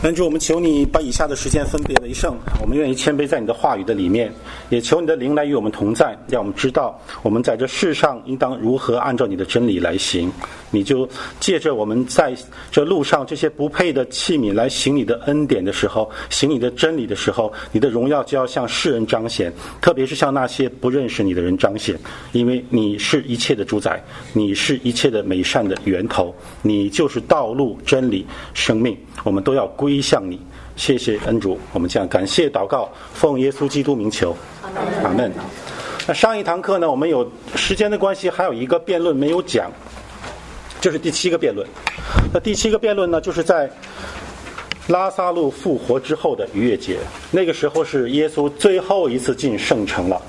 恩主，我们求你把以下的时间分别为圣，我们愿意谦卑在你的话语的里面，也求你的灵来与我们同在，让我们知道我们在这世上应当如何按照你的真理来行。你就借着我们在这路上这些不配的器皿来行你的恩典的时候，行你的真理的时候，你的荣耀就要向世人彰显，特别是向那些不认识你的人彰显，因为你是一切的主宰，你是一切的美善的源头，你就是道路、真理、生命，我们都要归向你。谢谢恩主，我们这样感谢祷告，奉耶稣基督名求，阿们。那上一堂课呢，我们有时间的关系，还有一个辩论没有讲，这是第7个辩论。那第7个辩论呢，就是在拉撒路复活之后的逾越节，那个时候是耶稣最后一次进圣城了。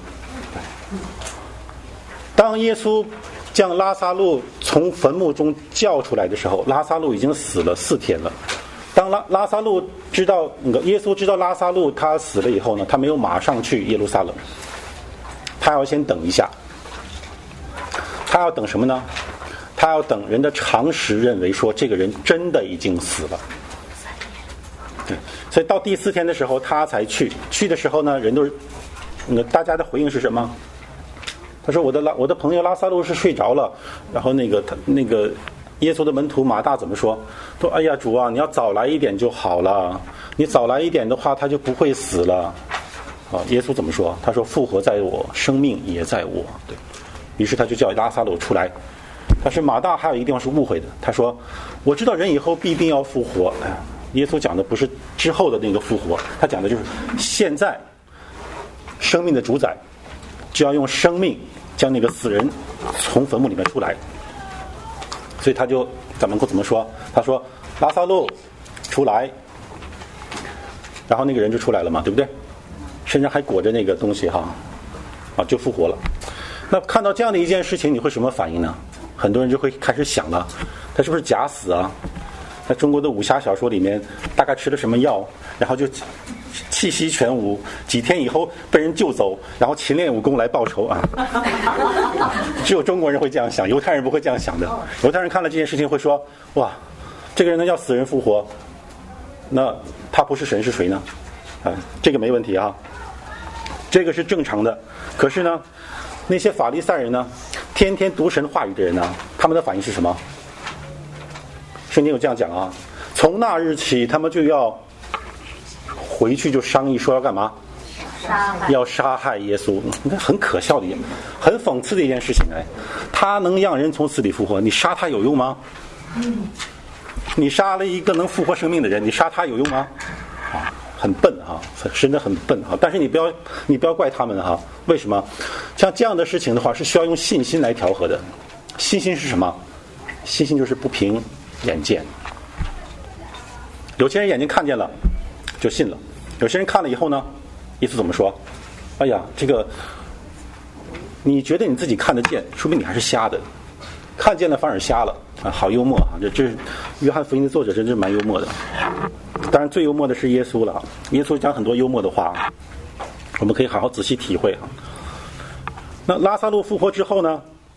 当耶稣将拉撒路从坟墓中叫出来的时候，拉撒路已经死了4天了。当拉撒路知道耶稣知道拉撒路他死了以后呢，他没有马上去耶路撒冷，他要先等一下。他要等什么呢？他要等人的常识认为说这个人真的已经死了。对，所以到第4天的时候他才去。去的时候呢，人都大家的回应是什么？他说我的朋友拉撒路是睡着了。然后那个耶稣的门徒马大怎么说？说哎呀主啊，你要早来一点就好了，你早来一点的话他就不会死了。耶稣怎么说？他说复活在我，生命也在我。对，于是他就叫拉撒路出来。但是马大还有一个地方是误会的，他说我知道人以后必定要复活。耶稣讲的不是之后的那个复活，他讲的就是现在生命的主宰就要用生命将那个死人从坟墓里面出来。所以他就怎么说？他说拉撒路出来，然后那个人就出来了嘛，对不对？身上还裹着那个东西就复活了。那看到这样的一件事情，你会什么反应呢？很多人就会开始想了，他是不是假死啊？在中国的武侠小说里面，大概吃了什么药，然后就气息全无，几天以后被人救走，然后勤练武功来报仇啊！只有中国人会这样想，犹太人不会这样想的。犹太人看了这件事情会说：哇，这个人能叫死人复活，那他不是神是谁呢？这个没问题啊，这个是正常的。可是呢，那些法利赛人呢，天天读神话语的人呢，他们的反应是什么？圣经有这样讲啊，从那日起他们就要回去就商议说要干嘛？要杀害耶稣。你看很可笑的很讽刺的一件事情。他能让人从死里复活，你杀他有用吗？你杀了一个能复活生命的人，你杀他有用吗？很笨真的很笨。但是你不要怪他们为什么？像这样的事情的话是需要用信心来调和的。信心是什么？信心就是不凭眼见。有些人眼睛看见了就信了，有些人看了以后呢，耶稣怎么说？哎呀，这个你觉得你自己看得见，说明你还是瞎的，看见了反而瞎了好幽默这是约翰福音的作者，真是蛮幽默的。当然最幽默的是耶稣了，耶稣讲很多幽默的话，我们可以好好仔细体会那拉撒路复活之后呢，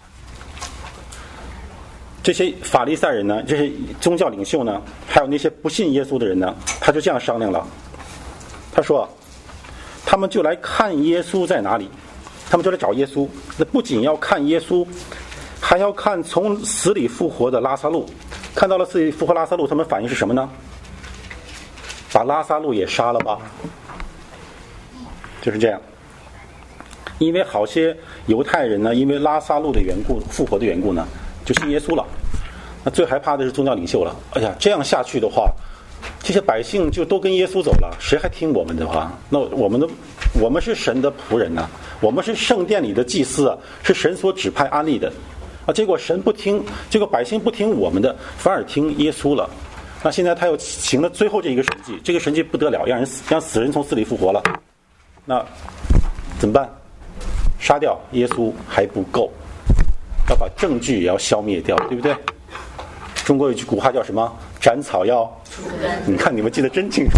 这些法利赛人呢，这些宗教领袖呢，还有那些不信耶稣的人呢，他就这样商量了。他说他们就来看耶稣在哪里，他们就来找耶稣。那不仅要看耶稣，还要看从死里复活的拉撒路。看到了死里复活拉撒路，他们反应是什么呢？把拉撒路也杀了吧。就是这样。因为好些犹太人呢，因为拉撒路的缘故，复活的缘故呢，就信耶稣了。那最害怕的是宗教领袖了。哎呀，这样下去的话，这些百姓就都跟耶稣走了，谁还听我们的话？那我们是神的仆人呢，我们是圣殿里的祭司是神所指派安立的结果神不听，结果百姓不听我们的，反而听耶稣了。那现在他又行了最后这一个神迹，这个神迹不得了，让死人从死里复活了。那怎么办？杀掉耶稣还不够，要把证据也要消灭掉，对不对？中国有句古话叫什么？斩草要除根。你看你们记得真清楚。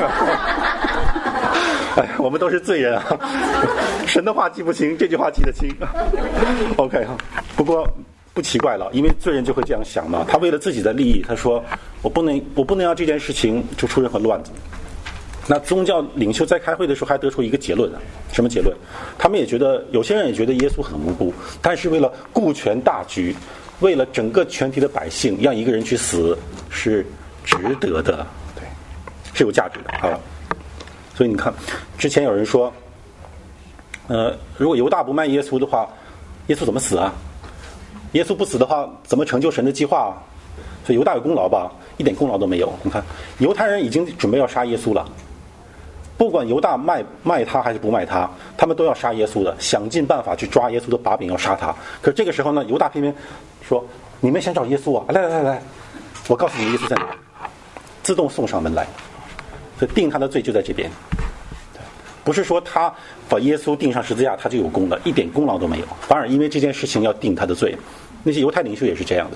我们都是罪人神的话记不清，这句话记得清。OK 不过不奇怪了，因为罪人就会这样想嘛。他为了自己的利益，他说我不能让这件事情就出任何乱子。那宗教领袖在开会的时候还得出一个结论，什么结论？他们也觉得，有些人也觉得耶稣很无辜，但是为了顾全大局，为了整个全体的百姓，让一个人去死是值得的，对，是有价值的啊。所以你看，之前有人说，如果犹大不卖耶稣的话，耶稣怎么死啊？耶稣不死的话，怎么成就神的计划啊？所以犹大有功劳吧？一点功劳都没有。你看，犹太人已经准备要杀耶稣了，不管犹大卖他还是不卖他，他们都要杀耶稣的，想尽办法去抓耶稣的把柄，要杀他。可是这个时候呢，犹大偏偏说：“你们想找耶稣啊？来，我告诉你耶稣在哪，自动送上门来。”所以定他的罪就在这边。不是说他把耶稣钉上十字架他就有功了，一点功劳都没有，反而因为这件事情要定他的罪。那些犹太领袖也是这样的，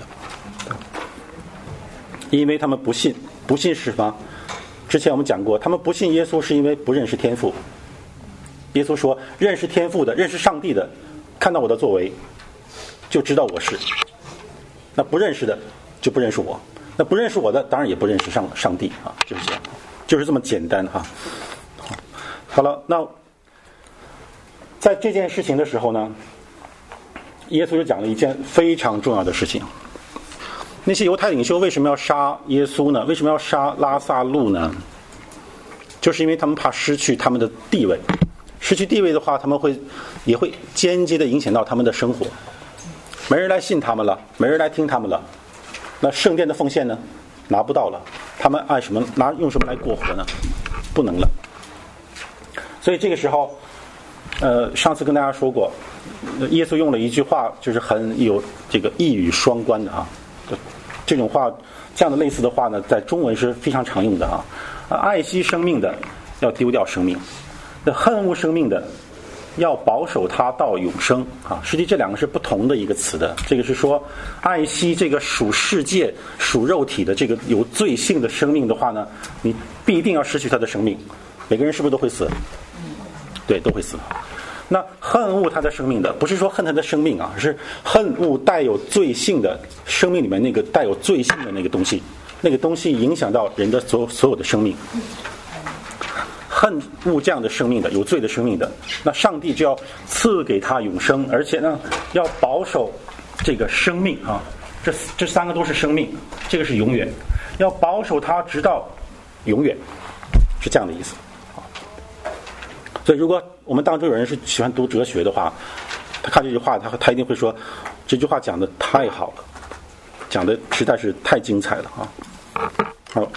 因为他们不信是什么？之前我们讲过，他们不信耶稣是因为不认识天父。耶稣说，认识天父的，认识上帝的，看到我的作为就知道我是。那不认识的就不认识我，那不认识我的当然也不认识上帝啊，就是这样，就是这么简单哈。好了，那在这件事情的时候呢，耶稣就讲了一件非常重要的事情。那些犹太领袖为什么要杀耶稣呢？为什么要杀拉撒路呢？就是因为他们怕失去他们的地位，失去地位的话，他们也会间接的影响到他们的生活。没人来信他们了，没人来听他们了，那圣殿的奉献呢，拿不到了，他们按什么用什么来过活呢？不能了。所以这个时候，上次跟大家说过，耶稣用了一句话，就是很有这个一语双关的啊。这种话，这样的类似的话呢，在中文是非常常用的啊。爱惜生命的要丢掉生命，那恨恶生命的要保守它到永生啊。实际这两个是不同的一个词的。这个是说，爱惜这个属世界、属肉体的这个有罪性的生命的话呢，你必定要失去他的生命。每个人是不是都会死？对，都会死。那恨恶他的生命的，不是说恨他的生命啊，是恨恶带有罪性的生命里面那个带有罪性的那个东西，那个东西影响到人的所有的生命。恨恶这样的生命的，有罪的生命的，那上帝就要赐给他永生，而且呢，要保守这个生命啊，这三个都是生命，这个是永远，要保守它直到永远，是这样的意思。所以如果我们当中有人是喜欢读哲学的话，他看这句话，他一定会说，这句话讲的太好了，讲的实在是太精彩了啊！好，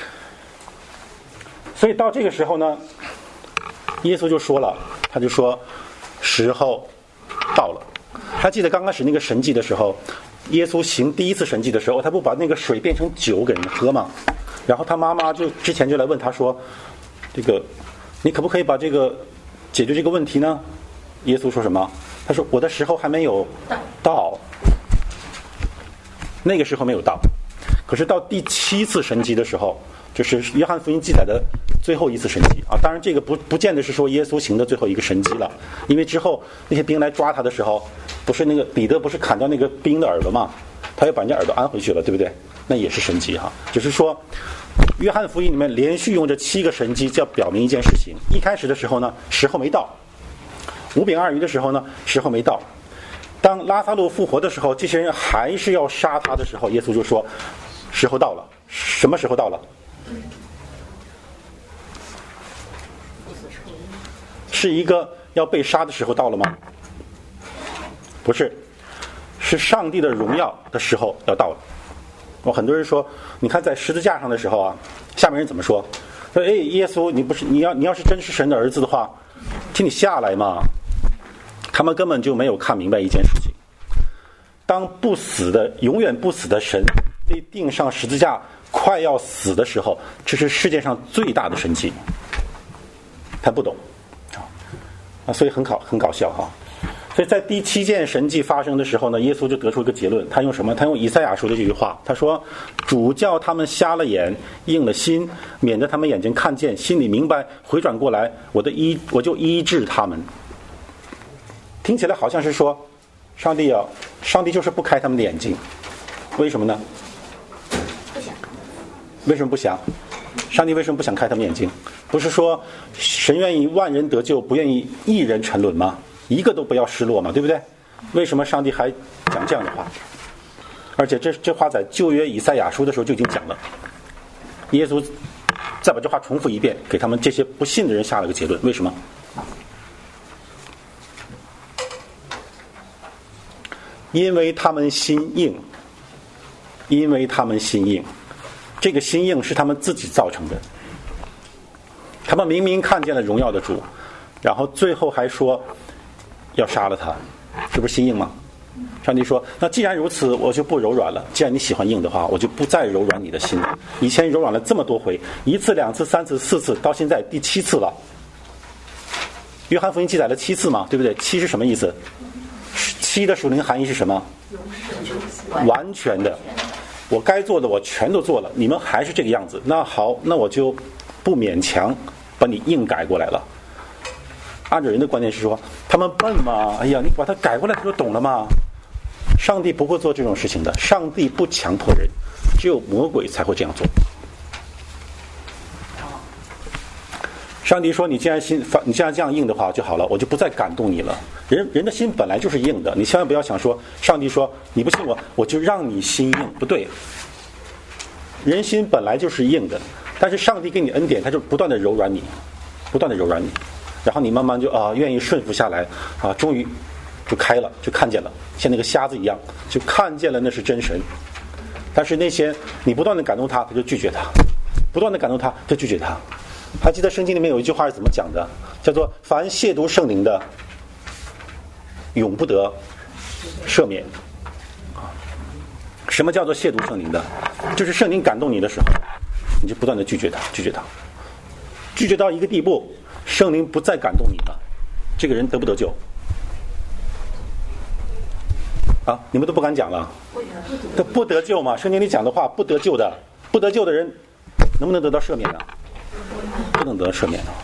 所以到这个时候呢，耶稣就说了，他就说时候到了。还记得刚开始那个神迹的时候，耶稣行第一次神迹的时候，他不把那个水变成酒给人喝吗？然后他妈妈之前就来问他说，这个你可不可以把这个解决这个问题呢？耶稣说什么？他说我的时候还没有到，那个时候没有到。可是到第7次神迹的时候，就是约翰福音记载的最后一次神迹啊。当然这个不见得是说耶稣行的最后一个神迹了，因为之后那些兵来抓他的时候，不是那个彼得不是砍掉那个兵的耳朵吗？他又把人家耳朵安回去了，对不对？那也是神迹哈。只是说约翰福音里面连续用这7个神迹，就要表明一件事情。一开始的时候呢，时候没到；5饼2鱼的时候呢，时候没到。当拉撒路复活的时候，这些人还是要杀他的时候，耶稣就说时候到了。什么时候到了？是一个要被杀的时候到了吗？不是，是上帝的荣耀的时候要到了。很多人说，你看在十字架上的时候啊，下面人怎么说？说哎，耶稣，你要是真是神的儿子的话，请你下来嘛。他们根本就没有看明白一件事情：当不死的、永远不死的神被钉上十字架，快要死的时候，这是世界上最大的神迹。他不懂啊，所以很搞笑哈。所以在第7件神迹发生的时候呢，耶稣就得出一个结论。他用什么？他用以赛亚说的这句话，他说：主叫他们瞎了眼，硬了心，免得他们眼睛看见，心里明白，回转过来，我就医治他们。听起来好像是说上帝就是不开他们的眼睛，为什么呢？ 不想。 为什么不想？上帝为什么不想开他们眼睛？不是说神愿意万人得救，不愿意一人沉沦吗？一个都不要失落嘛，对不对？为什么上帝还讲这样的话？而且这话在旧约以赛亚书的时候就已经讲了。耶稣再把这话重复一遍，给他们这些不信的人下了个结论。为什么？因为他们心硬。因为他们心硬。这个心硬是他们自己造成的。他们明明看见了荣耀的主，然后最后还说要杀了他，这不是心硬吗？上帝说，那既然如此，我就不柔软了。既然你喜欢硬的话，我就不再柔软你的心了。以前柔软了这么多回，1次、2次、3次、4次，到现在第7次了。约翰福音记载了7次嘛，对不对？7是什么意思？7的属灵含义是什么？完全的。我该做的我全都做了，你们还是这个样子，那好，那我就不勉强把你硬改过来了。按照人的观念是说，他们笨嘛，哎呀，你把它改过来不就懂了吗？上帝不会做这种事情的，上帝不强迫人，只有魔鬼才会这样做。上帝说，你既然这样硬的话就好了，我就不再感动你了。人的心本来就是硬的，你千万不要想说上帝说你不信我，我就让你心硬，不对。人心本来就是硬的，但是上帝给你恩典，他就不断的柔软你，不断的柔软你，然后你慢慢就愿意顺服下来啊，终于就开了，就看见了，像那个瞎子一样，就看见了那是真神。但是那些你不断的感动他，他就拒绝他；不断的感动他，就拒绝他。还记得圣经里面有一句话是怎么讲的？叫做“凡亵渎圣灵的，永不得赦免”。什么叫做亵渎圣灵的？就是圣灵感动你的时候，你就不断的拒绝他，拒绝到一个地步，圣灵不再感动你了，这个人得不得救？啊，你们都不敢讲了，不得救嘛？圣经里讲的话，不得救的，不得救的人能不能得到赦免呢？不能得到赦免的。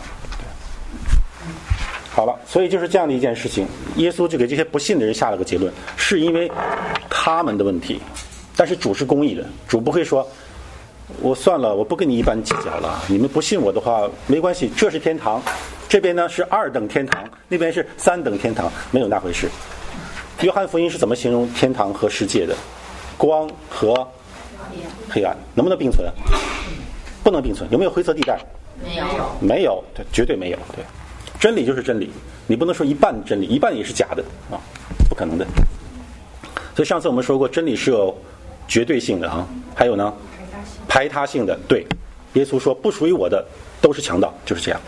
好了，所以就是这样的一件事情，耶稣就给这些不信的人下了个结论，是因为他们的问题。但是主是公义的，主不会说我算了，我不跟你一般计较了，你们不信我的话没关系，这是天堂，这边呢是2等天堂，那边是3等天堂，没有那回事。约翰福音是怎么形容天堂和世界的？光和黑暗能不能并存？不能并存。有没有灰色地带？没有，对，绝对没有。对，真理就是真理，你不能说一半真理，一半也是假的啊，不可能的。所以上次我们说过，真理是有绝对性的啊，还有呢，排他性的。对，耶稣说不属于我的都是强盗，就是这样。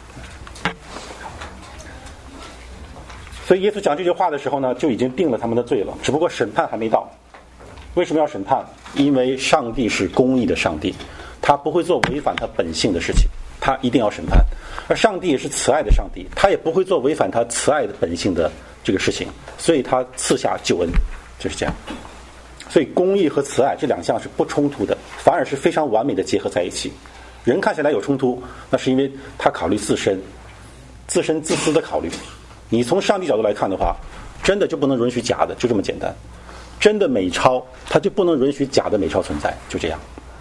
所以耶稣讲这句话的时候呢，就已经定了他们的罪了，只不过审判还没到。为什么要审判？因为上帝是公义的上帝，他不会做违反他本性的事情，他一定要审判。而上帝也是慈爱的上帝，他也不会做违反他慈爱的本性的这个事情，所以他赐下救恩，就是这样。所以公义和慈爱这2项是不冲突的，反而是非常完美的结合在一起。人看起来有冲突，那是因为他考虑自身自私的考虑。你从上帝角度来看的话，真的就不能允许假的，就这么简单。真的美钞，它就不能允许假的美钞存在，就这样。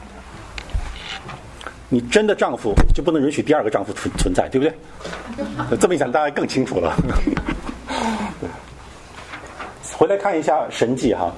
你真的丈夫就不能允许第2个丈夫存在，对不对？这么一讲，大家更清楚了。回来看一下神迹哈。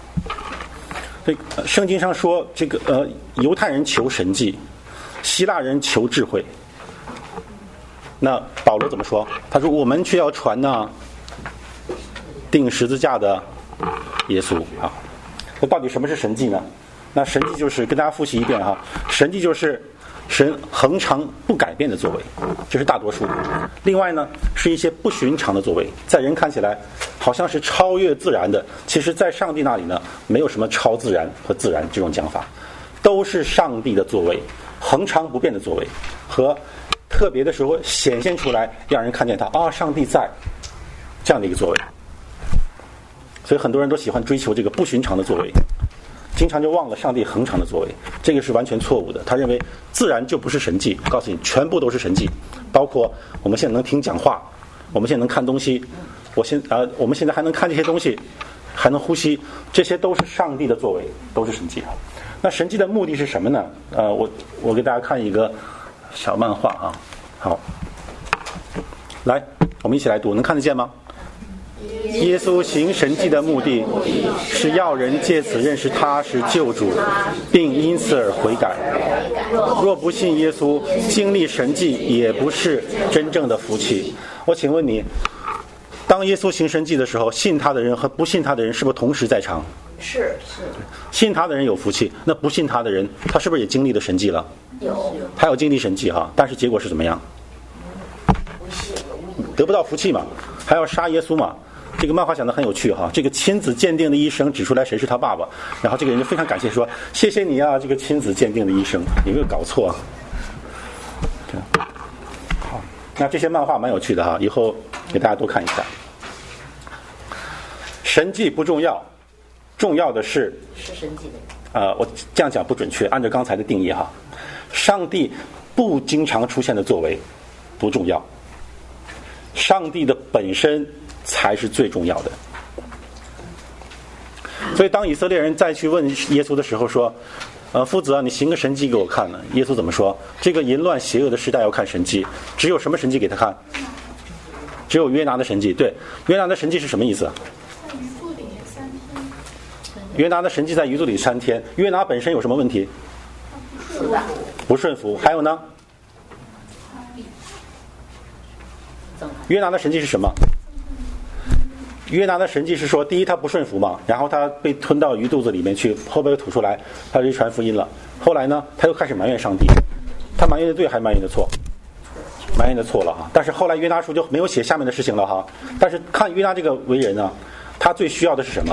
圣经上说，这个犹太人求神迹，希腊人求智慧。那保罗怎么说？他说：“我们却要传呢，钉十字架的耶稣啊。”那到底什么是神迹呢？那神迹就是跟大家复习一遍哈，神迹就是神恒常不改变的作为，这是大多数。另外呢，是一些不寻常的作为，在人看起来好像是超越自然的，其实在上帝那里呢，没有什么超自然和自然这种讲法，都是上帝的作为，恒常不变的作为，和特别的时候显现出来，让人看见他啊，上帝在这样的一个作为。所以很多人都喜欢追求这个不寻常的作为，经常就忘了上帝恒常的作为，这个是完全错误的。他认为自然就不是神迹，告诉你全部都是神迹，包括我们现在能听讲话， 我们现在能看东西，我们现在还能看这些东西，还能呼吸，这些都是上帝的作为，都是神迹啊。那神迹的目的是什么呢？我给大家看一个小漫画啊。好，来，我们一起来读，能看得见吗？耶稣行神迹的目的是要人借此认识他是救主，并因此而悔改。若不信耶稣，经历神迹也不是真正的福气。我请问你，当耶稣行神迹的时候，信他的人和不信他的人是不是同时在场？ 是。 信他的人有福气，那不信他的人，他是不是也经历了神迹了？ 有。 还有经历神迹哈，但是结果是怎么样？得不到福气嘛，还要杀耶稣嘛。这个漫画讲得很有趣哈，这个亲子鉴定的医生指出来谁是他爸爸，然后这个人就非常感谢说：“谢谢你啊，这个亲子鉴定的医生，有没有搞错啊？”好，那这些漫画蛮有趣的哈，以后给大家多看一下。神迹不重要，重要的是神迹的。 我这样讲不准确，按照刚才的定义哈，上帝不经常出现的作为不重要，上帝的本身才是最重要的。所以当以色列人再去问耶稣的时候说：“夫子啊，你行个神迹给我看呢？”耶稣怎么说？这个淫乱邪恶的时代要看神迹，只有什么神迹给他看？只有约拿的神迹。对，约拿的神迹是什么意思？约拿的神迹在鱼肚里3天。约拿本身有什么问题？不顺服。还有呢？约拿的神迹是什么？约拿的神迹是说，第一他不顺服嘛，然后他被吞到鱼肚子里面去，后边又吐出来，他就传福音了。后来呢，他又开始埋怨上帝，他埋怨的对还是埋怨的错？埋怨的错了哈。但是后来约拿书就没有写下面的事情了哈。但是看约拿这个为人呢，他最需要的是什么？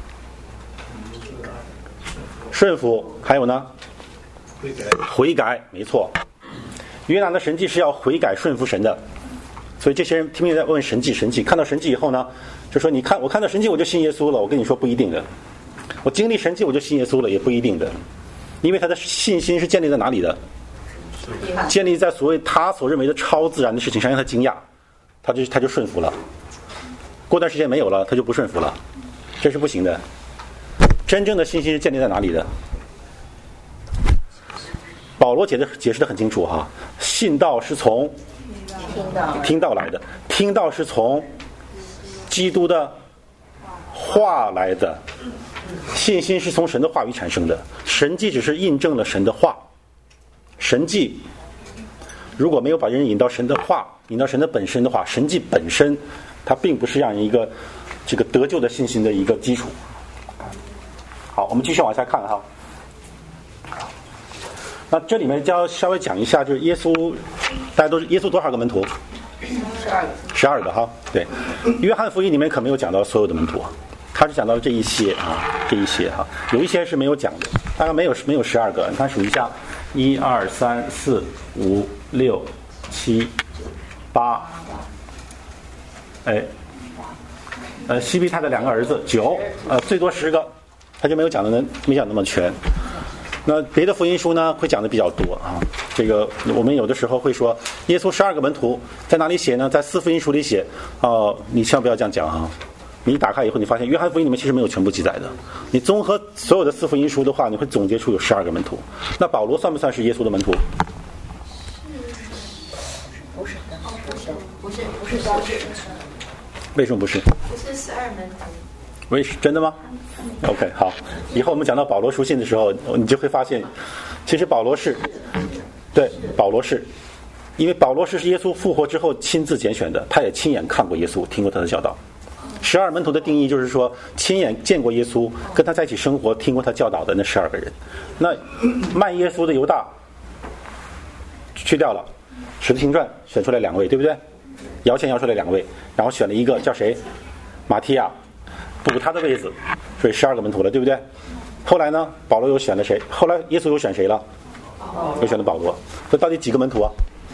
顺服。还有呢？悔改。没错，约拿的神迹是要悔改顺服神的。所以这些人拼命在问神迹，看到神迹以后呢，就说：“你看，我看到神迹我就信耶稣了。”我跟你说不一定的，我经历神迹我就信耶稣了，也不一定的，因为他的信心是建立在哪里的？建立在所谓他所认为的超自然的事情上，让他惊讶，他就顺服了。过段时间没有了，他就不顺服了，这是不行的。真正的信心是建立在哪里的？保罗解释得很清楚哈，信道是从听到来的，听到是从基督的话来的，信心是从神的话语产生的，神迹只是印证了神的话。神迹如果没有把人引到神的话，引到神的本身的话，神迹本身它并不是让人一个这个得救的信心的一个基础。好，我们继续往下看哈。那这里面就要稍微讲一下，就是耶稣，大家都是耶稣多少个门徒？12个哈。对，约翰福音里面可没有讲到所有的门徒，他是讲到这一些哈，有一些是没有讲的，大概没有12个。你看数一下，1、2、3、4、5、6、7、8，西庇太的2个儿子9，最多10个，他就没讲那么全。那别的福音书呢会讲的比较多啊。这个我们有的时候会说，耶稣12个门徒在哪里写呢？在4福音书里写。你千万不要这样讲啊！你打开以后，你发现约翰福音里面其实没有全部记载的。你综合所有的4福音书的话，你会总结出有12个门徒。那保罗算不算是耶稣的门徒？ 不是， 为什么不是？ 不是12门徒。 真的吗 ？OK， 好，以后我们讲到保罗书信的时候，你就会发现，其实保罗是，因为保罗是耶稣复活之后亲自拣选的，他也亲眼看过耶稣，听过他的教导。12门徒的定义就是说，亲眼见过耶稣，跟他在一起生活，听过他教导的那12个人。那卖耶稣的犹大去掉了，使徒行传选出来2位，对不对？摇钱摇出来2位，然后选了一个叫谁？马提亚。补他的位子，所以12个门徒了，对不对？后来呢，保罗又选了谁？后来耶稣又选谁了？又选了保罗。这到底几个门徒啊？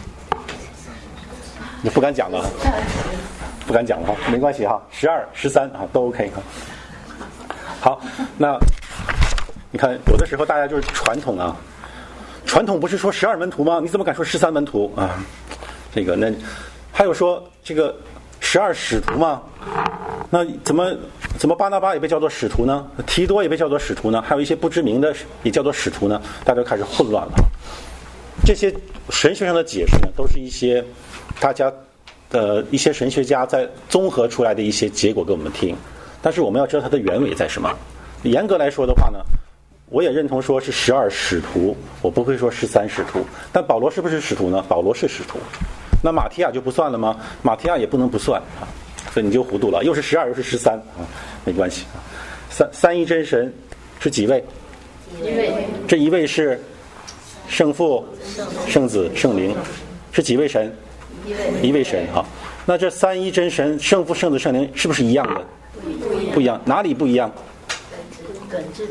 你不敢讲了，不敢讲了哈，没关系哈，12、13啊都 OK 哈。好，那你看，有的时候大家就是传统啊，传统不是说12门徒吗？你怎么敢说13门徒啊？这个那还有说这个 12使徒嘛，那怎么巴拿巴也被叫做使徒呢？提多也被叫做使徒呢？还有一些不知名的也叫做使徒呢？大家就开始混乱了。这些神学上的解释呢，都是一些大家一些神学家在综合出来的一些结果给我们听，但是我们要知道它的原委在什么。严格来说的话呢，我也认同说是12使徒，我不会说13使徒。但保罗是不是使徒呢？保罗是使徒。那马提亚就不算了吗？马提亚也不能不算啊，所以你就糊涂了，又是12又是13啊，没关系。三一真神是几位？ 一位。 这一位是圣父、圣子、圣灵，是几位神？一位神哈。那这三一真神圣父、圣子、圣灵是不是一样的？不一样。哪里不一样？ 本质。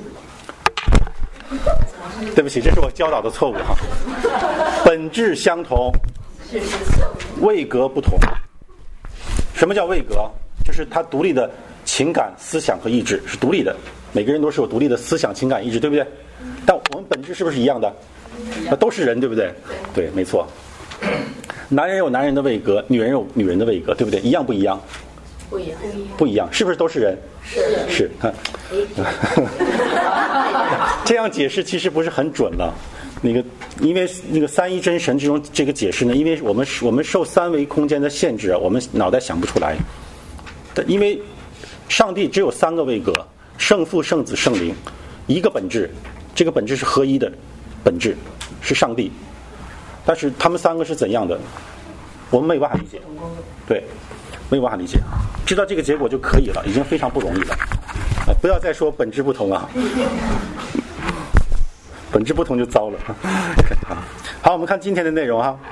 对不起，这是我教导的错误哈。本质相同，位格不同。什么叫位格？就是它独立的情感、思想和意志是独立的，每个人都是有独立的思想、情感、意志，对不对？但我们本质是不是一样的？都是人，对不对？对，没错。男人有男人的位格，女人有女人的位格，对不对？一样不一样？ 不一样。 不一样，是不是都是人？是。这样解释其实不是很准了。因为那个三一真神这个解释呢，因为我们受三维空间的限制，我们脑袋想不出来。因为上帝只有3个位格：圣父、圣子、圣灵，一个本质，这个本质是合一的本质，是上帝。但是他们3个是怎样的，我们没有办法理解。对，没有办法理解。知道这个结果就可以了，已经非常不容易了。不要再说本质不同啊，本质不同就糟了。好，我们看今天的内容哈。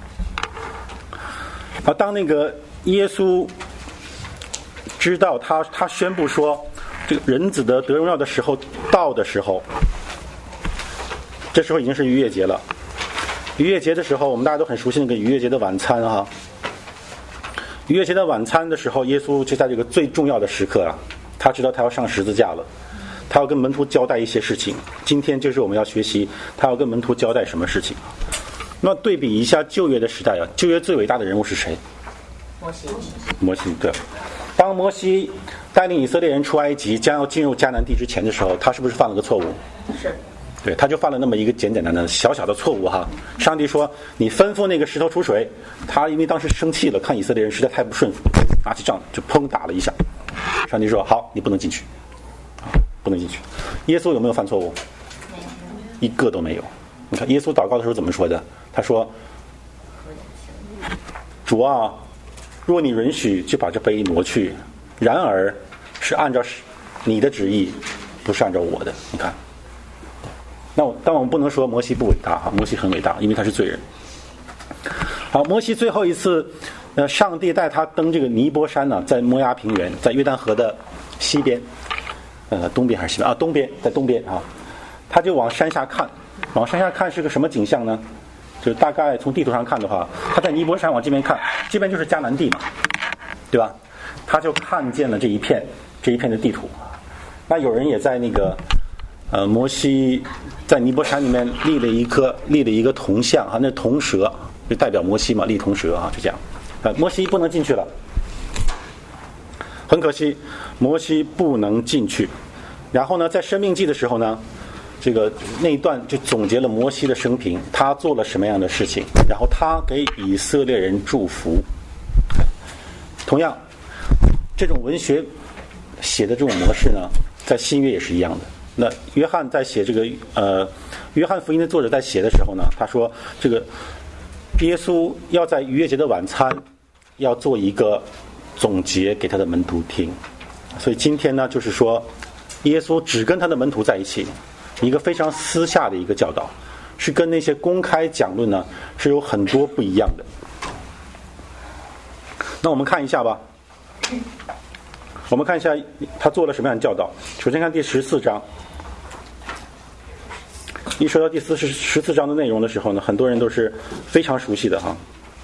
好，当那个耶稣知道他宣布说这个人子的得荣耀的时候到的时候，这时候已经是逾越节了。逾越节的时候，我们大家都很熟悉那个逾越节的晚餐哈。逾越节的晚餐的时候，耶稣就在这个最重要的时刻啊，他知道他要上十字架了，他要跟门徒交代一些事情。今天就是我们要学习他要跟门徒交代什么事情。那对比一下旧约的时代啊，旧约最伟大的人物是谁？摩西。对。当摩西带领以色列人出埃及，将要进入迦南地之前的时候，他是不是犯了个错误？ 是。 对，他就犯了那么一个简单的小小的错误哈。上帝说你吩咐那个石头出水，他因为当时生气了，看以色列人实在太不顺服，拿起杖就砰打了一下。上帝说好，你不能进去，不能进去。耶稣有没有犯错误？一个都没有。你看耶稣祷告的时候怎么说的？他说主啊，若你允许，就把这杯挪去，然而是按照你的旨意，不是按照我的。你看，但我们不能说摩西不伟大哈，摩西很伟大，因为他是罪人。好，摩西最后一次上帝带他登这个尼波山呢，在摩押平原，在约旦河的西边，东边还是西边啊？东边，在东边啊。他就往山下看，往山下看是个什么景象呢？就是大概从地图上看的话，他在尼波山往这边看，这边就是迦南地嘛，对吧？他就看见了这一片的地图。那有人也在那个摩西在尼波山里面立了一个铜像啊，那铜蛇就代表摩西嘛，立铜蛇啊，就这样。摩西不能进去了，很可惜，摩西不能进去。然后呢，在申命记的时候呢，那一段就总结了摩西的生平，他做了什么样的事情，然后他给以色列人祝福。同样，这种文学写的这种模式呢，在新约也是一样的。那约翰在写约翰福音的作者在写的时候呢，他说这个耶稣要在逾越节的晚餐要做一个总结给他的门徒听。所以今天呢，就是说耶稣只跟他的门徒在一起，一个非常私下的一个教导，是跟那些公开讲论呢是有很多不一样的。那我们看一下吧，我们看一下他做了什么样的教导。首先看第14章，一说到第14章的内容的时候呢，很多人都是非常熟悉的哈。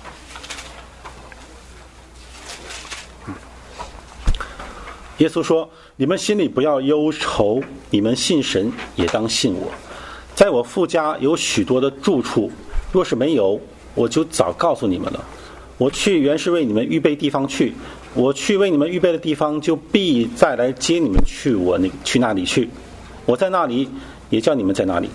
耶稣说：“你们心里不要忧愁，你们信神也当信我。在我父家有许多的住处，若是没有，我就早告诉你们了。我去原是为你们预备地方去。 我去为你们预备的地方，就必再来接你们去去那里去。我在那里，也叫你们在那里。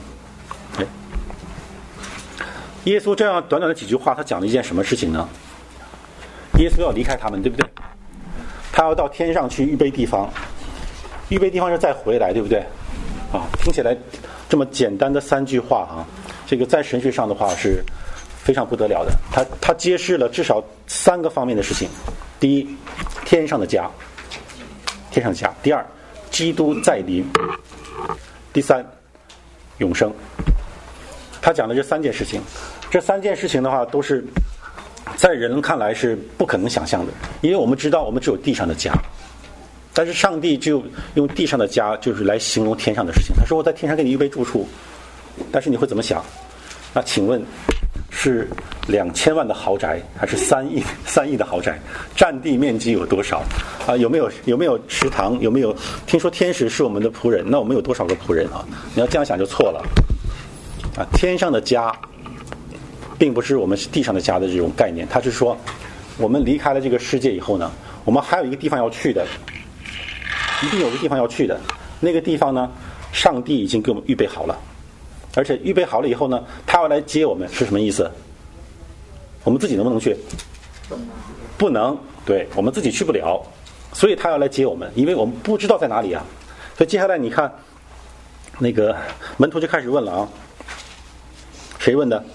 耶稣这样短短的几句话，他讲了一件什么事情呢？耶稣要离开他们，对不对？他要到天上去预备地方，预备地方是再回来，对不对？听起来这么简单的3句话这个在神学上的话是非常不得了的。他揭示了至少3个方面的事情：第一，天上的家；第二，基督再临；第三，永生。他讲的这3件事情，这3件事情的话都是在人看来是不可能想象的，因为我们知道我们只有地上的家，但是上帝就用地上的家就是来形容天上的事情。他说我在天上给你预备住处，但是你会怎么想？那请问是2000万的豪宅还是3亿的豪宅？占地面积有多少有没有食堂？有没有？听说天使是我们的仆人，那我们有多少个仆人你要这样想就错了天上的家并不是我们地上的家的这种概念，它是说我们离开了这个世界以后呢，我们还有一个地方要去的，一定有个地方要去的。那个地方呢，上帝已经给我们预备好了，而且预备好了以后呢，他要来接我们，是什么意思？我们自己能不能去？不能，对，我们自己去不了，所以他要来接我们，因为我们不知道在哪里所以接下来你看，那个门徒就开始问了谁问的？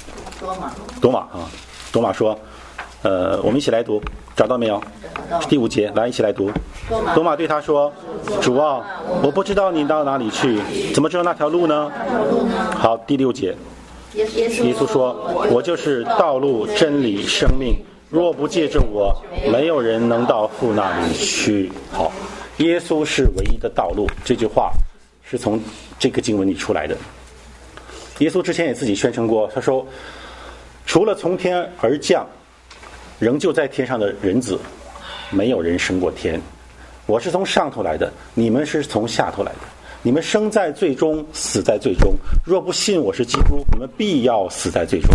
多马说，我们一起来读，找到没有？第5节，来一起来读。多马对他说：“主啊，我不知道你到哪里去，怎么知道那条路呢？”好，第6节，耶稣说：“我就是道路、真理、生命，若不借着我，没有人能到父那里去。”好，耶稣是唯一的道路，这句话是从这个经文里出来的。耶稣之前也自己宣称过，他说：“除了从天而降，仍旧在天上的人子，没有人升过天。我是从上头来的，你们是从下头来的。你们生在罪中，死在罪中。若不信我是基督，你们必要死在罪中。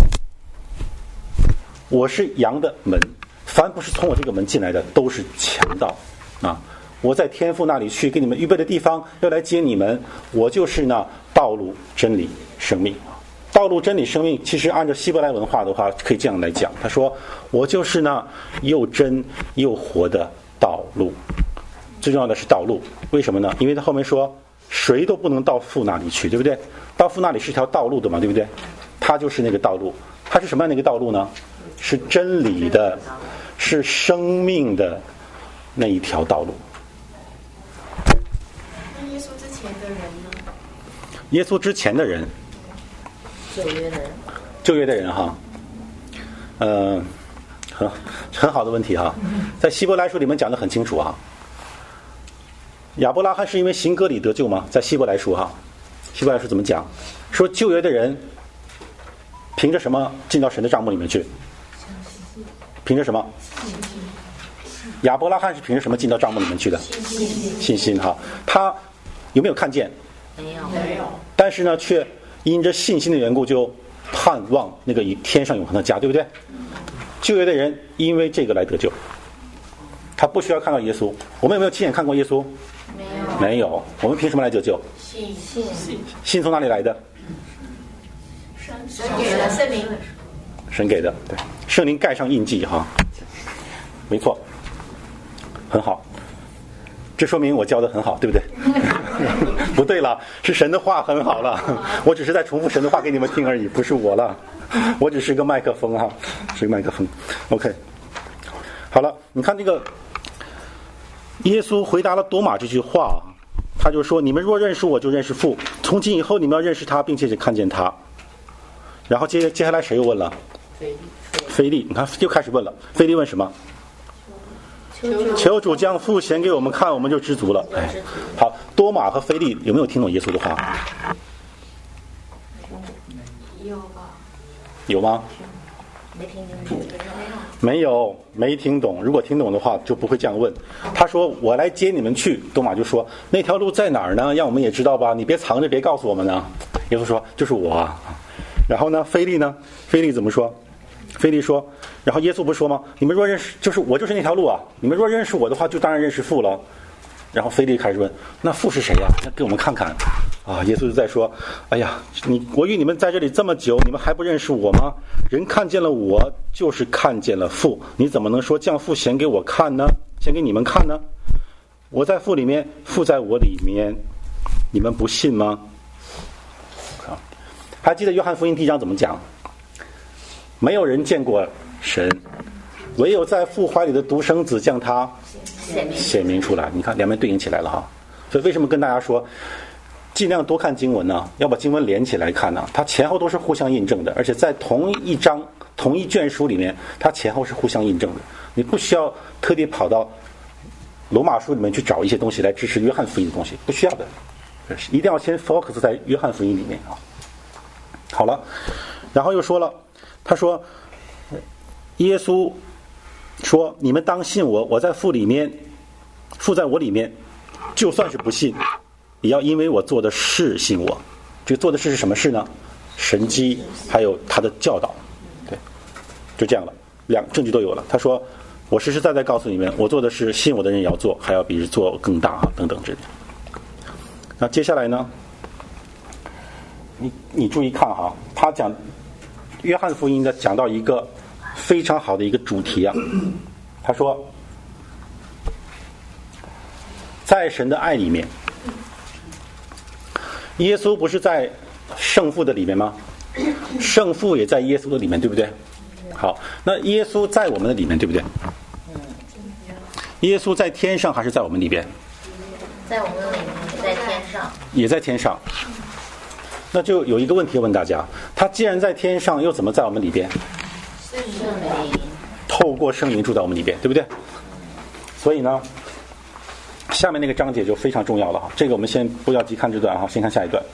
我是羊的门，凡不是从我这个门进来的，都是强盗我在天父那里去，给你们预备的地方，要来接你们。我就是那道路、真理、生命。道路、真理、生命，其实按照希伯来文化的话，可以这样来讲。他说：“我就是那又真又活的道路。”最重要的是道路，为什么呢？因为他后面说，谁都不能到父那里去，对不对？到父那里是条道路的嘛，对不对？他就是那个道路。他是什么样的一个道路呢？是真理的，是生命的那一条道路。 那耶稣之前的人呢？ 耶稣之前的人，旧约的人很好的问题在希伯来书里面讲得很清楚亚伯拉罕是因为行割礼得救吗？在希伯来书希伯来书怎么讲？说旧约的人凭着什么进到神的帐幕里面去？凭着什么？亚伯拉罕是凭着什么进到帐幕里面去的？信心他有没有看见？ 没有。 但是呢，却因着信心的缘故，就盼望那个以天上永恒的家，对不对？旧约的人因为这个来得救，他不需要看到耶稣。我们有没有亲眼看过耶稣？没有。我们凭什么来得救？信从哪里来的？ 神给的圣灵， 神给的，对，圣灵盖上印记没错，很好。这说明我教的很好，对不对？不对了，是神的话很好了，我只是在重复神的话给你们听而已，不是我了，我只是个麦克风是个麦克风。 OK， 好了，你看这个耶稣回答了多马这句话，他就说：你们若认识我，就认识父，从今以后你们要认识他，并且看见他。然后接下来谁又问了？腓利，你看又开始问了。腓利问什么？求主将父显给我们看，我们就知足了。好，多马和腓利有没有听懂耶稣的话？ 有吧？ 有吗？ 没听懂。 没有，没听懂。如果听懂的话，就不会这样问。他说：“我来接你们去。”多马就说：“那条路在哪儿呢？让我们也知道吧。你别藏着，别告诉我们呢。”耶稣说：“就是我啊。”然后呢，腓利呢？腓利怎么说？腓利说：“ 然后耶稣不是说吗？你们若认识，就是我就是那条路啊！你们若认识我的话，就当然认识父了。然后腓力开始问：那父是谁呀？给我们看看。啊，耶稣就在说：哎呀，我与你们在这里这么久，你们还不认识我吗？人看见了我，就是看见了父。你怎么能说将父显给我看呢？显给你们看呢？我在父里面，父在我里面，你们不信吗？还记得约翰福音第1章怎么讲？没有人见过神，唯有在父怀里的独生子将他显明出来。你看两边对应起来了哈。所以为什么跟大家说尽量多看经文呢？要把经文连起来看呢，它前后都是互相印证的，而且在同一章同一卷书里面，它前后是互相印证的。你不需要特地跑到罗马书里面去找一些东西来支持约翰福音的东西，不需要的，一定要先 focus 在约翰福音里面啊。好了，然后又说了，他说耶稣说你们当信我，我在父里面，父在我里面，就算是不信也要因为我做的事信我。这个做的事是什么事呢？神迹还有他的教导。对，就这样了，证据都有了。他说我实实在在告诉你们，我做的事信我的人也要做，还要比做更大等等之类的。那接下来呢，你注意看哈，他讲约翰福音的讲到一个非常好的一个主题啊。他说在神的爱里面，耶稣不是在圣父的里面吗？圣父也在耶稣的里面，对不对？好，那耶稣在我们的里面，对不对？耶稣在天上还是在我们里边？ 在我们里面，在天上， 也在天上。那就有一个问题问大家，他既然在天上，又怎么在我们里边？ 圣灵透过圣灵住在我们里边，对不对？所以呢，下面那个章节就非常重要了哈。这个我们先不要急看这段哈，先看下一段。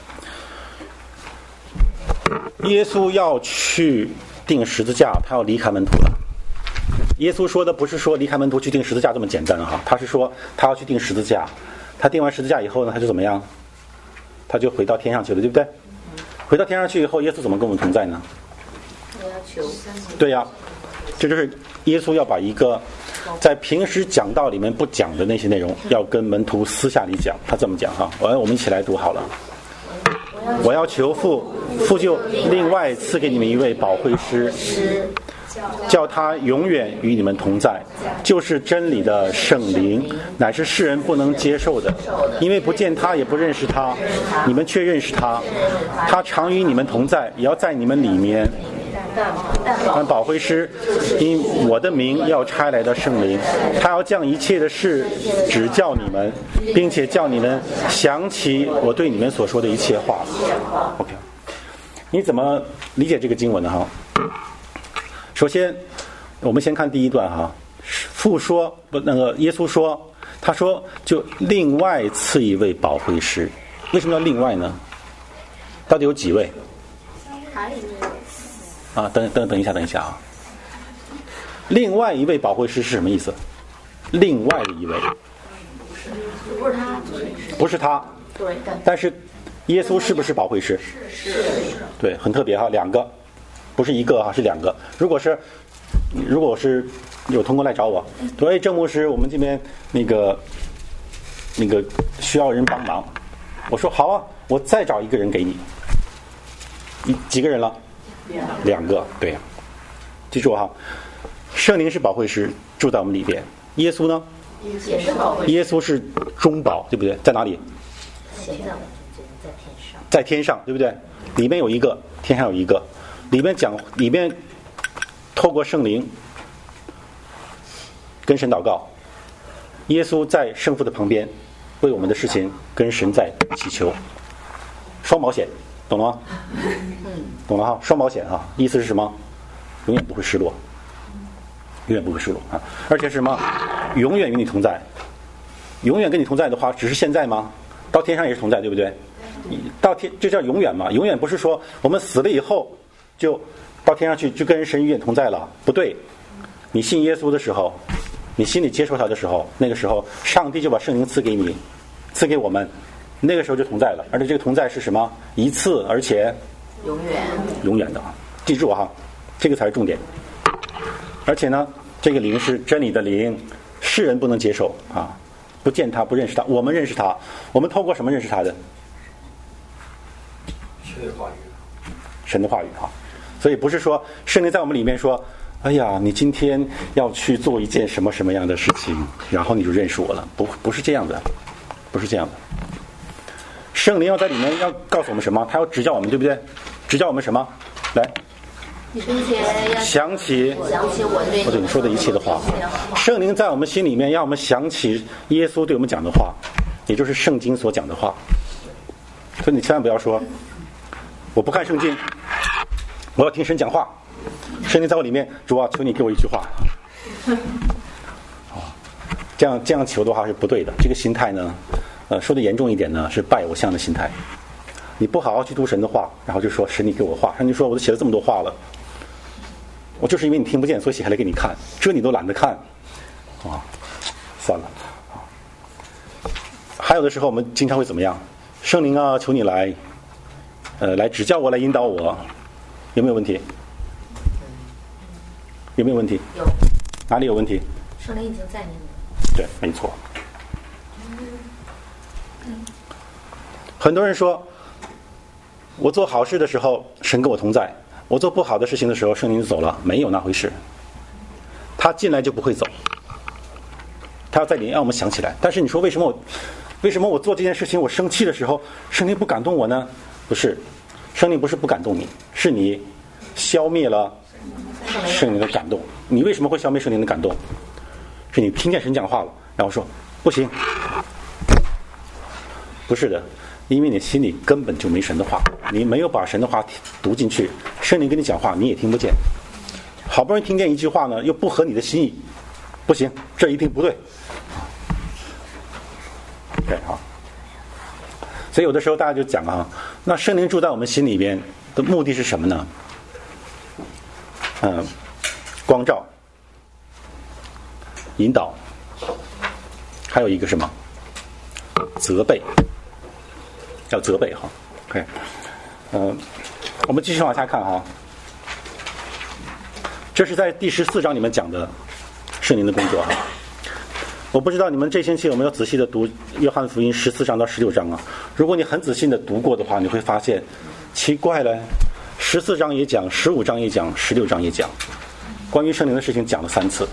耶稣要去钉十字架，他要离开门徒了。耶稣说的不是说离开门徒去钉十字架这么简单哈，他是说他要去钉十字架。他钉完十字架以后呢，他就怎么样？他就回到天上去了，对不对？回到天上去以后，耶稣怎么跟我们同在呢？ 我要求。 对呀，这就是耶稣要把一个在平时讲道里面不讲的那些内容，要跟门徒私下里讲。他这么讲哈，我们一起来读好了。我要求父，父就另外赐给你们一位保惠师，叫他永远与你们同在，就是真理的圣灵，乃是世人不能接受的，因为不见他也不认识他，你们却认识他。他常与你们同在，也要在你们里面。但保惠师因我的名要差来的圣灵，他要将一切的事指教你们，并且叫你们想起我对你们所说的一切话。 OK， 你怎么理解这个经文呢？哈，首先我们先看第一段哈。父说耶稣说，他说就另外赐一位保惠师。为什么要另外呢？到底有几位？啊，等一下啊！另外一位保惠师是什么意思？另外的一位，不是他， 对， 但是耶稣是不是保惠师？ 是， 对，很特别哈，两个，不是一个哈，是两个。如果是有同工来找我，说哎，郑牧师，我们这边那个需要人帮忙，我说好啊，我再找一个人给你。几个人了？两个，对呀。记住哈，圣灵是保惠师，住在我们里边。耶稣呢？ 也是保惠师。 耶稣是中保，对不对？在哪里？ 在天上。 在天上，对不对？里面有一个，天上有一个。里面透过圣灵跟神祷告。耶稣在圣父的旁边，为我们的事情跟神在祈求。双保险。懂了吗？懂了哈，双保险哈，意思是什么？永远不会失落，永远不会失落啊！而且是什么？永远与你同在。永远跟你同在的话，只是现在吗？到天上也是同在，对不对？到天这叫永远嘛？永远不是说我们死了以后就到天上去就跟神永远同在了，不对。你信耶稣的时候，你心里接受他的时候，那个时候上帝就把圣灵赐给你，赐给我们。那个时候就同在了，而且这个同在是什么？一次，而且永远的。记住哈，这个才是重点。 而且呢，这个灵是真理的灵，世人不能接受啊，不见他，不认识他。我们认识他，我们透过什么认识他的？神的话语啊。所以不是说圣灵在我们里面说，哎呀，你今天要去做一件什么什么样的事情，然后你就认识我了。不是这样的，不是这样的。圣灵要在里面要告诉我们什么？他要指教我们，对不对？指教我们什么？来， 并且要想起我对你说的一切的话。圣灵在我们心里面，让我们想起耶稣对我们讲的话，也就是圣经所讲的话。所以你千万不要说，我不看圣经，我要听神讲话。圣灵在我里面，主啊，求你给我一句话。这样求的话是不对的。这个心态呢，说的严重一点呢，是拜偶像的心态。你不好好去读神的话，然后就说神你给我话，神你说我都写了这么多话了，我就是因为你听不见，所以写下来给你看，这你都懒得看啊，算了啊。还有的时候我们经常会怎么样？圣灵啊，求你来来指教我，来引导我，有没有问题？有没有问题？ 有。 哪里有问题？ 圣灵已经在你里。 对，没错。很多人说，我做好事的时候神跟我同在，我做不好的事情的时候圣灵就走了，没有那回事。他进来就不会走，他要在里面让我们想起来。但是你说为什么我做这件事情我生气的时候圣灵不感动我呢？不是，圣灵不是不感动你，是你消灭了圣灵的感动。你为什么会消灭圣灵的感动？是你听见神讲话了，然后说不行。不是的，因为你心里根本就没神的话，你没有把神的话读进去，圣灵跟你讲话你也听不见。好不容易听见一句话呢，又不合你的心意，不行，这一定不对。对啊，所以有的时候大家就讲啊，那圣灵住在我们心里边的目的是什么呢？光照、引导，还有一个什么？责备，要责备哈。OK， 我们继续往下看哈。这是在第14章里面讲的圣灵的工作哈。我不知道你们这星期有没有仔细的读约翰福音14章到16章啊？如果你很仔细的读过的话，你会发现奇怪了，14章也讲，15章也讲，16章也讲，关于圣灵的事情讲了3次。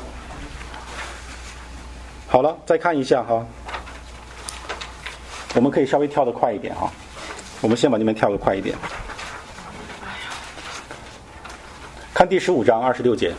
好了，再看一下哈，我们可以稍微跳得快一点哈。我们先把你们跳得快一点。看第15章26节。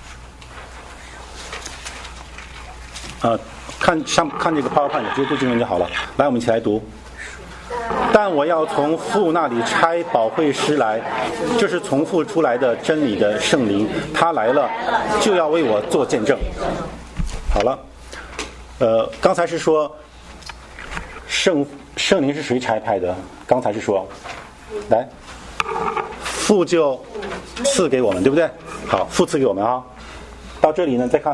看这个 PowerPoint 直接读经文就好了。来，我们一起来读。但我要从父那里差保惠师来，就是从父出来的真理的圣灵，他来了就要为我做见证。好了，刚才是说圣灵是谁差派的？刚才是说，来，父就赐给我们，对不对？好，父赐给我们啊。到这里呢，再看。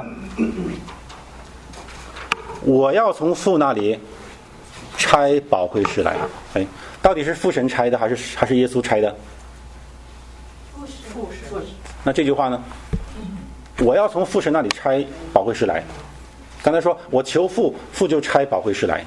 我要从父那里差保惠师来。哎，到底是父神差的还是耶稣差的？父神。那这句话呢？我要从父神那里差保惠师来。刚才说我求父，父就差保惠师来。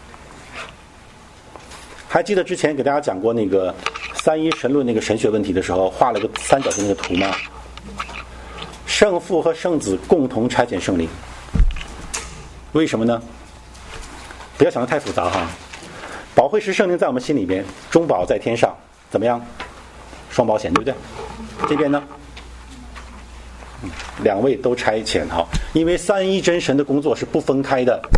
还记得之前给大家讲过那个三一神论那个神学问题的时候，画了个三角形那个图吗？圣父和圣子共同差遣圣灵。为什么呢？不要想得太复杂哈。保惠师圣灵在我们心里边，中保在天上，怎么样？双保险，对不对？这边呢，两位都差遣哈，因为三一真神的工作是不分开的。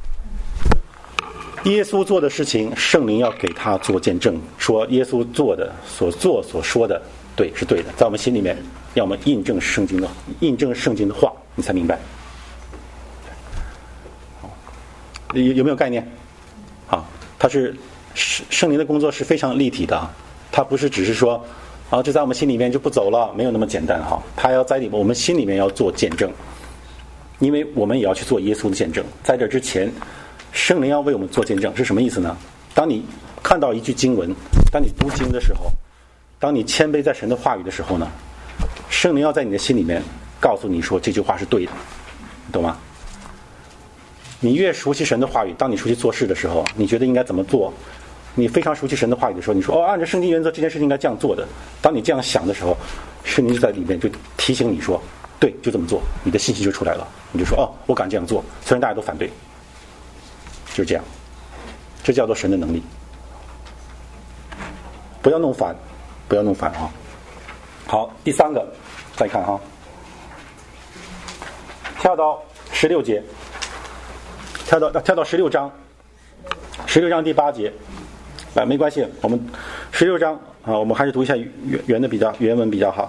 耶稣做的事情，圣灵要给他做见证，说耶稣做的、所说的，对，是对的，在我们心里面，要我们印证圣经的话，你才明白。有没有概念？啊，它是圣灵的工作是非常立体的，它不是只是说啊，就在我们心里面就不走了，没有那么简单哈。它要在我们心里面要做见证，因为我们也要去做耶稣的见证。在这之前，圣灵要为我们做见证是什么意思呢？当你看到一句经文，当你读经的时候，当你谦卑在神的话语的时候呢，圣灵要在你的心里面告诉你说这句话是对的，懂吗？你越熟悉神的话语，当你熟悉做事的时候，你觉得应该怎么做，你非常熟悉神的话语的时候，你说按照圣经原则这件事情应该这样做的，当你这样想的时候，圣经就在里面就提醒你说对，就这么做，你的信息就出来了，你就说我敢这样做，虽然大家都反对，就是这样，这叫做神的能力。不要弄反，不要弄反啊！好，第3个，再看哈，跳到16节，跳到16章，16章第8节，没关系，我们16章啊，我们还是读一下原文比较好。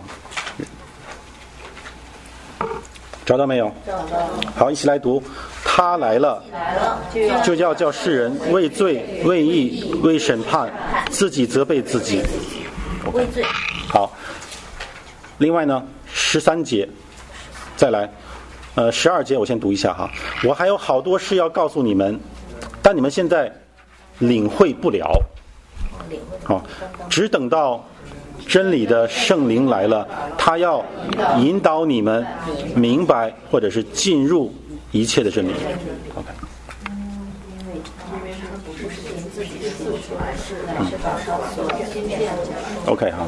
找到没有？ 找到。 好，一起来读。他来了，就要叫世人为罪、为义、为审判，自己责备自己。 为罪。 好。另外呢，13节，再来，12节我先读一下哈。我还有好多事要告诉你们，但你们现在领会不了。只等到真理的圣灵来了，他要引导你们明白或者是进入一切的真理。OK 好。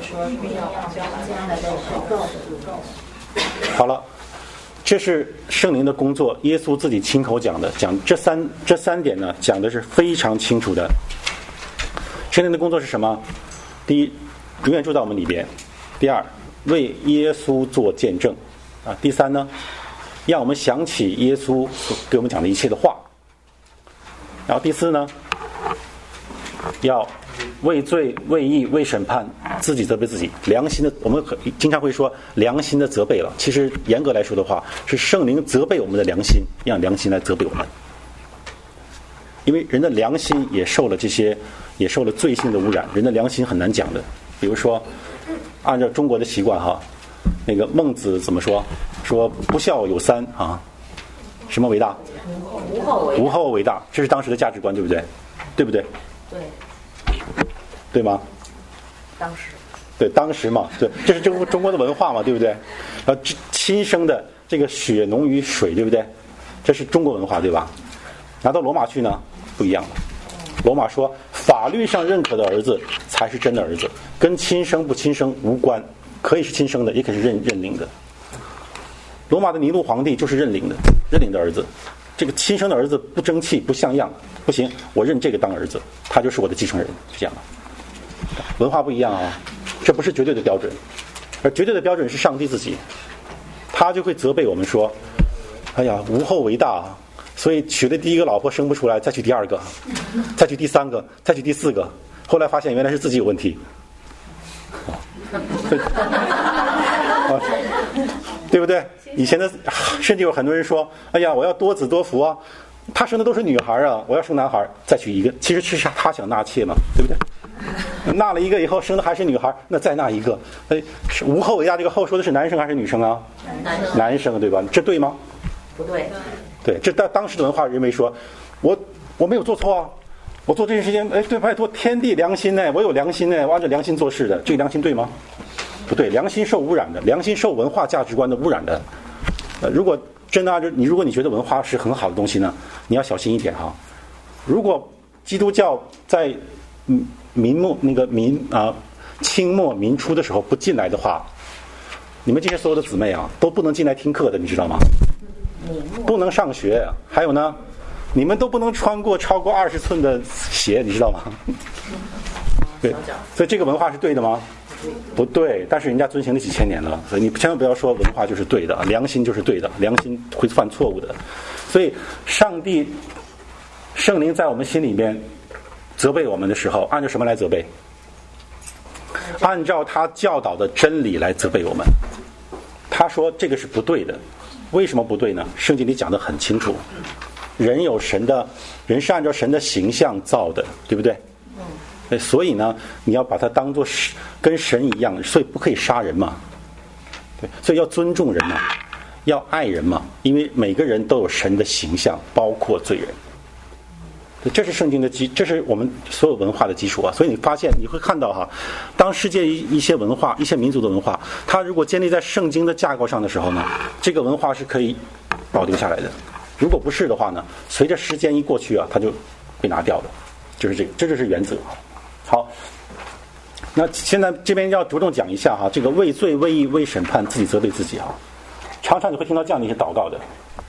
好了，这是圣灵的工作，耶稣自己亲口讲的，讲这三点呢，讲的是非常清楚的。圣灵的工作是什么？第一，永远住在我们里边；第二，为耶稣做见证啊；第三呢，让我们想起耶稣给我们讲的一切的话；然后第四呢，要为罪、为义、为审判，自己责备自己，良心的。我们经常会说良心的责备了，其实严格来说的话，是圣灵责备我们的良心，让良心来责备我们。因为人的良心也受了罪性的污染，人的良心很难讲的。比如说，按照中国的习惯哈，那个孟子怎么说？说不孝有三啊，什么为大？无后为大，这是当时的价值观，对不对？对不对？ 对。 对吗？ 当时。 对，当时嘛，对，这是中国的文化嘛，对不对？然后亲生的这个血浓于水，对不对？这是中国文化，对吧？拿到罗马去呢，不一样了。罗马说，法律上认可的儿子才是真的儿子，跟亲生不亲生无关，可以是亲生的，也可以是认领的。罗马的尼禄皇帝就是认领的儿子，这个亲生的儿子不争气不像样，不行，我认这个当儿子，他就是我的继承人，是这样的。文化不一样啊，这不是绝对的标准，而绝对的标准是上帝自己，他就会责备我们说，哎呀，无后为大啊。所以娶了第一个老婆生不出来，再娶第二个，再娶第三个，再娶第四个，后来发现原来是自己有问题，对不对？以前的甚至有很多人说，哎呀，我要多子多福啊，他生的都是女孩啊，我要生男孩，再娶一个，其实是他想纳妾嘛，对不对？纳了一个以后生的还是女孩，那再纳一个，无后为大，这个后说的是男生还是女生啊？男生，对吧？这对吗？ 不对。 对，这当时的文化认为说，我没有做错啊，我做这件事情，对，拜托天地良心呢，我有良心呢，我按照良心做事的，这个良心对吗？不对，良心受污染的，良心受文化价值观的污染的。如果真的按照如果你觉得文化是很好的东西呢，你要小心一点哈。如果基督教在清末民初的时候不进来的话，你们这些所有的姊妹啊，都不能进来听课的，你知道吗？不能上学，还有呢，你们都不能穿过超过20寸的鞋，你知道吗？对，所以这个文化是对的吗？不对，但是人家遵循了几千年了，所以你千万不要说文化就是对的，良心就是对的，良心会犯错误的。所以上帝圣灵在我们心里面责备我们的时候，按照什么来责备？按照他教导的真理来责备我们。他说这个是不对的，为什么不对呢？圣经里讲得很清楚，人是按照神的形象造的，对不对？所以呢，你要把它当作跟神一样，所以不可以杀人嘛。对，所以要尊重人嘛，要爱人嘛，因为每个人都有神的形象，包括罪人。 这是圣经的这是我们所有文化的基础啊。所以你发现你会看到哈，当世界一些文化、一些民族的文化，它如果建立在圣经的架构上的时候呢，这个文化是可以保留下来的。如果不是的话呢，随着时间一过去啊，它就被拿掉了。就是这就是原则。好，那现在这边要着重讲一下哈，这个为罪、为义、为审判，自己责备自己哈。常常你会听到这样的一些祷告的。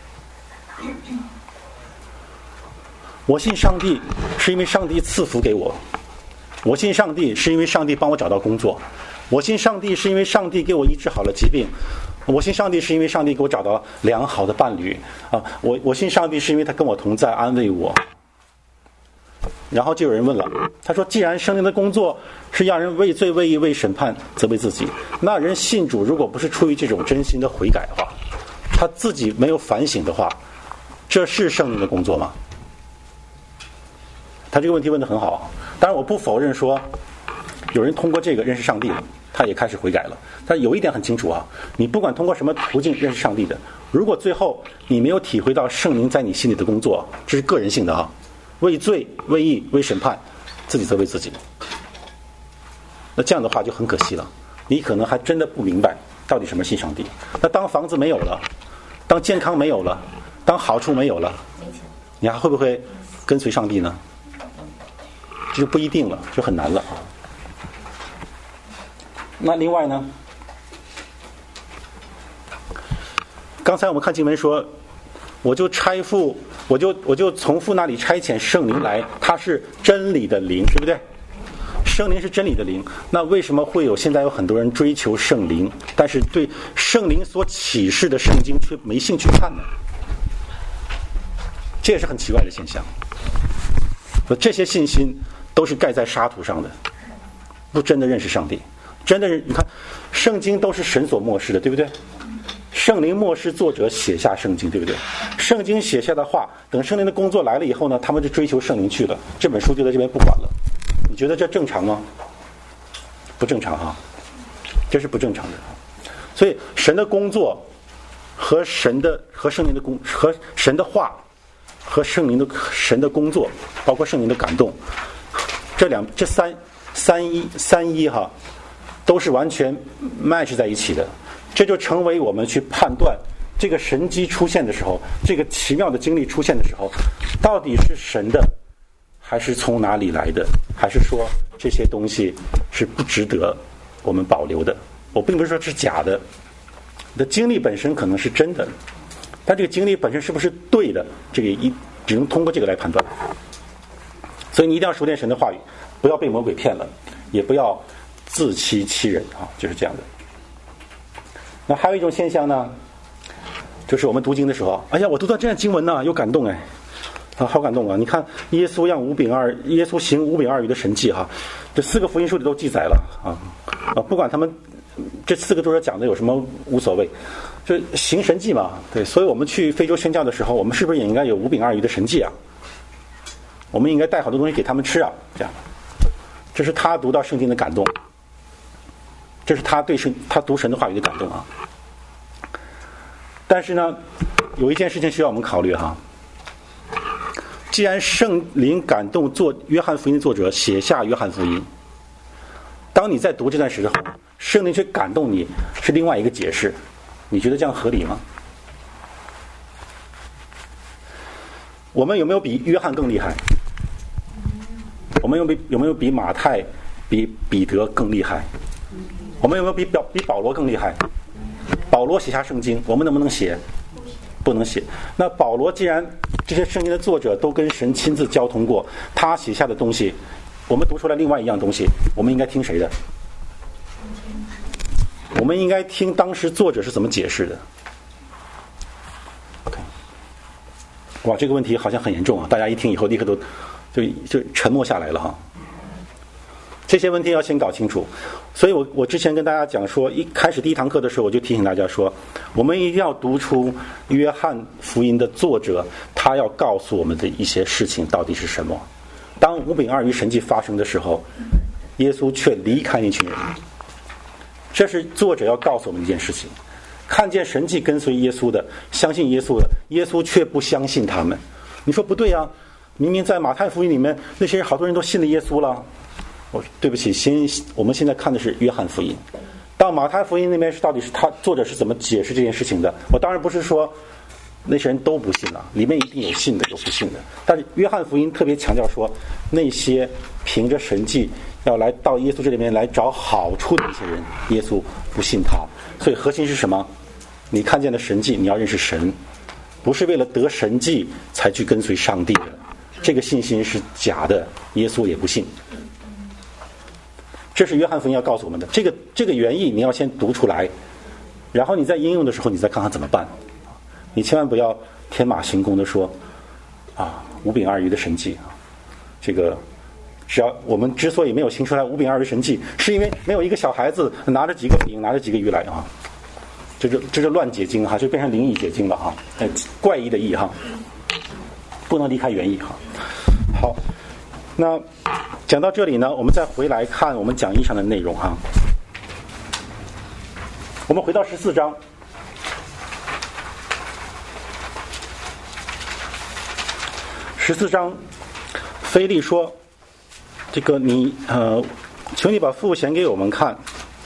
我信上帝是因为上帝赐福给我，我信上帝是因为上帝帮我找到工作，我信上帝是因为上帝给我医治好了疾病，我信上帝是因为上帝给我找到良好的伴侣啊，我信上帝是因为他跟我同在，安慰我。然后就有人问了，他说既然圣灵的工作是让人为罪、为义、为审判责备自己，那人信主如果不是出于这种真心的悔改的话，他自己没有反省的话，这是圣灵的工作吗？他这个问题问得很好。当然我不否认说有人通过这个认识上帝了，他也开始悔改了。但有一点很清楚啊，你不管通过什么途径认识上帝的，如果最后你没有体会到圣灵在你心里的工作，这是个人性的啊，为罪、为义、为审判，自己责备自己，那这样的话就很可惜了。你可能还真的不明白到底什么信上帝。那当房子没有了，当健康没有了，当好处没有了，你还会不会跟随上帝呢？这就不一定了，就很难了。那另外呢，刚才我们看经文说，我就从父那里差遣圣灵来，他是真理的灵，对不对？圣灵是真理的灵，那为什么会有现在有很多人追求圣灵，但是对圣灵所启示的圣经却没兴趣看呢？这也是很奇怪的现象。这些信心都是盖在沙土上的，不真的认识上帝。真的，你看圣经都是神所默示的，对不对？圣灵默示作者写下圣经，对不对？圣经写下的话，等圣灵的工作来了以后呢，他们就追求圣灵去了，这本书就在这边不管了。你觉得这正常吗？不正常哈，这是不正常的。所以神的工作和圣灵的和神的话和神的工作，包括圣灵的感动，这三一哈，都是完全 match 在一起的。这就成为我们去判断这个神迹出现的时候，这个奇妙的经历出现的时候，到底是神的还是从哪里来的，还是说这些东西是不值得我们保留的。我并不是说是假的，你的经历本身可能是真的，但这个经历本身是不是对的，这个只能通过这个来判断。所以你一定要熟练神的话语，不要被魔鬼骗了，也不要自欺欺人啊，就是这样的。那还有一种现象呢，就是我们读经的时候，哎呀，我读到这样经文呢，有感动哎，啊，好感动啊！你看耶稣行五饼二鱼的神迹哈，这4个福音书里都记载了啊，不管他们这4个作者讲的有什么无所谓，就行神迹嘛，对，所以我们去非洲宣教的时候，我们是不是也应该有5饼2鱼的神迹啊？我们应该带好多东西给他们吃啊，这样，这是他读到圣经的感动。这是他读神的话语的感动啊。但是呢，有一件事情需要我们考虑哈。既然圣灵感动约翰福音的作者写下约翰福音，当你在读这段时候，圣灵却感动你，是另外一个解释，你觉得这样合理吗？我们有没有比约翰更厉害？我们有没有比马太、比彼得更厉害？我们有没有比保罗更厉害？保罗写下圣经，我们能不能写？不能写。那保罗既然这些圣经的作者都跟神亲自交通过，他写下的东西，我们读出来另外一样东西，我们应该听谁的？我们应该听当时作者是怎么解释的。Okay. 哇，这个问题好像很严重啊！大家一听以后立刻都就沉默下来了哈。这些问题要先搞清楚，所以我之前跟大家讲说，一开始第一堂课的时候，我就提醒大家说，我们一定要读出约翰福音的作者他要告诉我们的一些事情到底是什么。当5饼2鱼神迹发生的时候，耶稣却离开那群人，这是作者要告诉我们一件事情。看见神迹跟随耶稣的，相信耶稣的，耶稣却不相信他们。你说不对啊， 明明在马太福音里面，那些人好多人都信了耶稣了。对不起，我们现在看的是约翰福音。到马太福音那边到底是作者是怎么解释这件事情的？我当然不是说那些人都不信了，里面一定有信的，有不信的。但是约翰福音特别强调说，那些凭着神迹要来到耶稣这里面来找好处的一些人，耶稣不信他。所以核心是什么？你看见的神迹，你要认识神，不是为了得神迹才去跟随上帝的。这个信心是假的，耶稣也不信。这是约翰福音要告诉我们的，这个原意你要先读出来，然后你在应用的时候，你再看看怎么办。你千万不要天马行空的说5饼2鱼的神迹啊，这个只要我们之所以没有行出来5饼2鱼神迹，是因为没有一个小孩子拿着几个饼拿着几个鱼来啊，这是乱解经哈，就变成灵异解经了哈，怪异的异哈，不能离开原意哈。好，那讲到这里呢，我们再回来看我们讲义上的内容哈。我们回到14章。14章，腓力说：“这个你求你把父显给我们看。”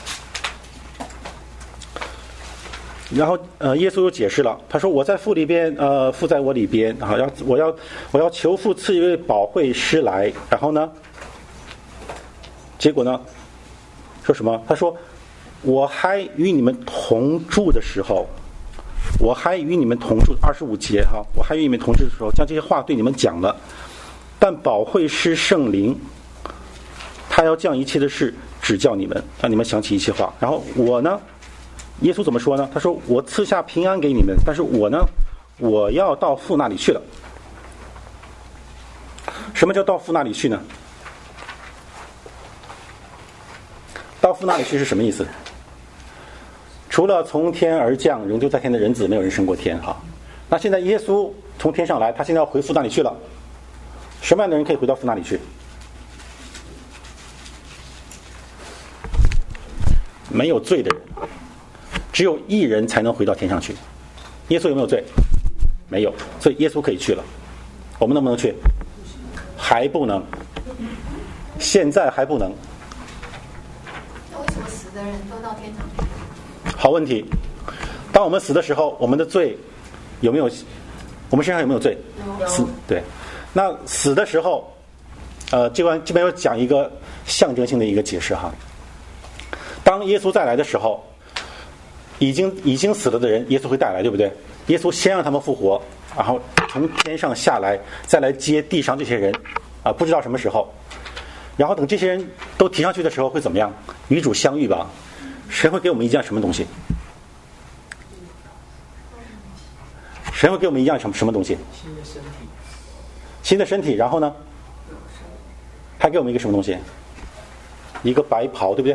然后耶稣又解释了，他说：“我在父里边，父在我里边啊，我要求父赐一位保惠师来。”然后呢，结果呢，说什么？他说：“我还与你们同住的时候。”我还与你们同住，25节哈，我还与你们同住的时候，将这些话对你们讲了。但保惠师圣灵，他要将一切的事指教你们，让你们想起一切话。然后我呢，耶稣怎么说呢？他说：“我赐下平安给你们，但是我呢，我要到父那里去了。”什么叫到父那里去呢？到父那里去是什么意思？除了从天而降仍旧在天的人子，没有人升过天哈。那现在耶稣从天上来，他现在要回父那里去了。什么样的人可以回到父那里去？没有罪的人，只有义人才能回到天上去。耶稣有没有罪？没有，所以耶稣可以去了。我们能不能去？还不能，现在还不能。 那为什么死的人都到天堂去？ 好问题。当我们死的时候，我们的罪有没有？我们身上有没有罪？死，对。那死的时候，这边要讲一个象征性的一个解释哈。当耶稣再来的时候，已经死了的人，耶稣会带来，对不对？耶稣先让他们复活，然后从天上下来，再来接地上这些人，不知道什么时候。然后等这些人都提上去的时候，会怎么样？与主相遇吧。神会给我们一样什么东西？神会给我们一样什么东西？ 新的身体。 新的身体，然后呢？还给我们一个什么东西？一个白袍，对不对？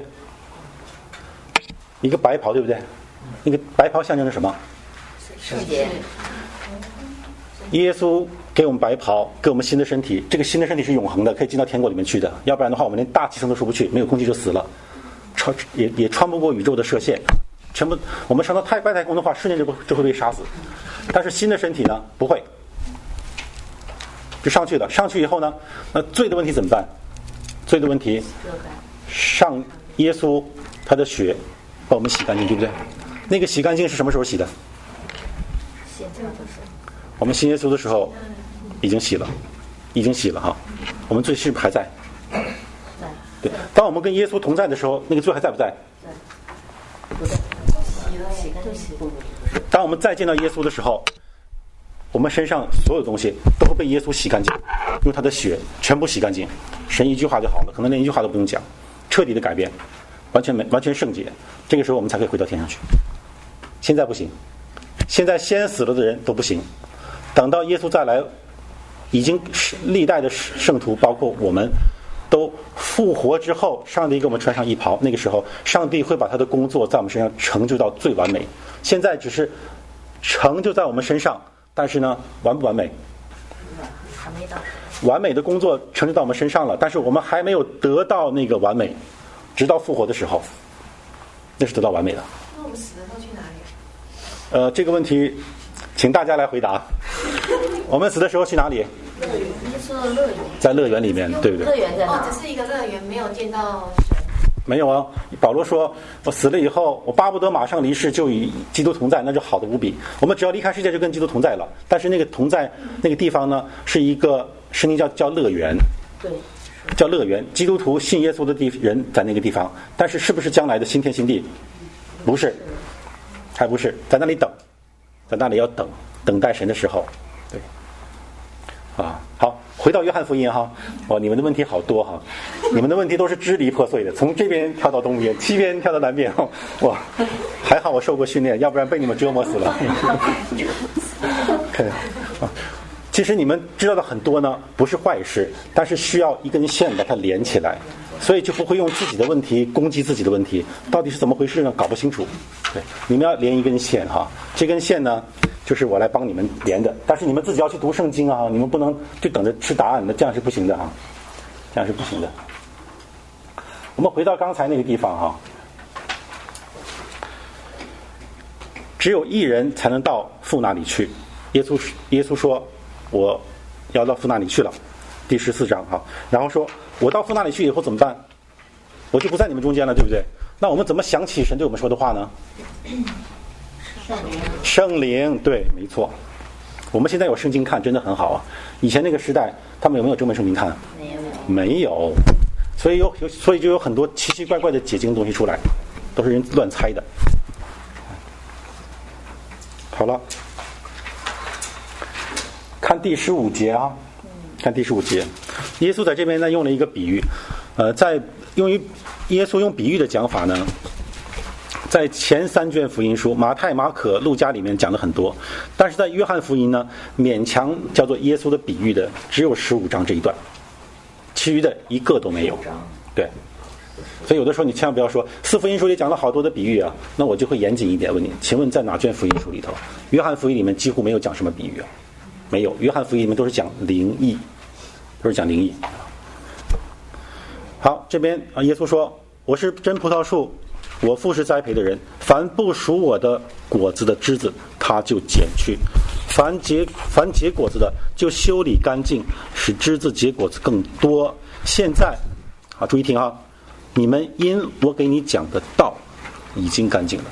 一个白袍，对不对？那个白袍象征着什么？ 圣洁。 耶稣给我们白袍，给我们新的身体。这个新的身体是永恒的，可以进到天国里面去的。要不然的话，我们连大气层都出不去，没有空气就死了。也穿不过宇宙的射线，全部我们上到外太空的话，瞬间就会被杀死。但是新的身体呢，不会，就上去了。上去以后呢，那罪的问题怎么办？罪的问题，上耶稣他的血把我们洗干净，对不对？那个洗干净是什么时候洗的？我们信耶稣的时候已经洗了哈。我们罪是不是还在？对，当我们跟耶稣同在的时候，那个罪还在不在？ 不在，洗干净。 当我们再见到耶稣的时候，我们身上所有东西都会被耶稣洗干净，用他的血全部洗干净。神一句话就好了，可能连一句话都不用讲，彻底的改变，完全圣洁。这个时候我们才可以回到天上去。现在不行，现在先死了的人都不行。等到耶稣再来，已经历代的圣徒，包括我们，都复活之后，上帝给我们穿上衣袍，那个时候上帝会把他的工作在我们身上成就到最完美。现在只是成就在我们身上，但是呢，完不完美？ 还没到。 完美的工作成就到我们身上了，但是我们还没有得到那个完美，直到复活的时候，那是得到完美的。 那我们死了都去哪里？ 这个问题请大家来回答。我们死的时候去哪里？ 就是乐园， 在乐园里面，对不对？ 乐园在哪？ 只是一个乐园，没有见到。 没有啊，保罗说，我死了以后，我巴不得马上离世，就与基督同在，那就好的无比。我们只要离开世界，就跟基督同在了。但是那个同在那个地方呢，是一个圣经叫乐园， 对， 叫乐园。基督徒信耶稣的人在那个地方，但是是不是将来的新天新地？不是，还不是，在那里等，在那里要等待神的时候，对。啊，好，回到约翰福音哈，你们的问题好多哈，你们的问题都是支离破碎的，从这边跳到东边，西边跳到南边，哇，还好我受过训练，要不然被你们折磨死了。其实你们知道的很多呢，不是坏事，但是需要一根线把它连起来，所以就不会用自己的问题攻击自己的问题，到底是怎么回事呢？搞不清楚。对，你们要连一根线哈，这根线呢，就是我来帮你们连的，但是你们自己要去读圣经啊，你们不能就等着吃答案的，这样是不行的啊，这样是不行的。我们回到刚才那个地方哈，只有一人才能到父那里去。耶稣说，我要到父那里去了，第14章哈。然后说我到父那里去以后怎么办？我就不在你们中间了，对不对？那我们怎么想起神对我们说的话呢？圣灵，对，没错。我们现在有圣经看，真的很好啊。以前那个时代，他们有没有这本圣经看？没有。所以就有很多奇奇怪怪的解经东西出来，都是人乱猜的。好了，看第15节啊，看第15节，耶稣在这边呢用了一个比喻，耶稣用比喻的讲法呢，在前3卷福音书马太、马可、路加里面讲的很多，但是在约翰福音呢，勉强叫做耶稣的比喻的只有15章这一段，其余的一个都没有。对，所以有的时候你千万不要说4福音书里讲了好多的比喻啊，那我就会严谨一点问你，请问在哪卷福音书里头？约翰福音里面几乎没有讲什么比喻啊，没有，约翰福音里面都是讲灵异，都是讲灵异。好，这边耶稣说，我是真葡萄树，我父是栽培的人，凡不属我的果子的枝子他就剪去，凡结果子的就修理干净，使枝子结果子更多。现在注意听啊，你们因我给你讲的道已经干净了。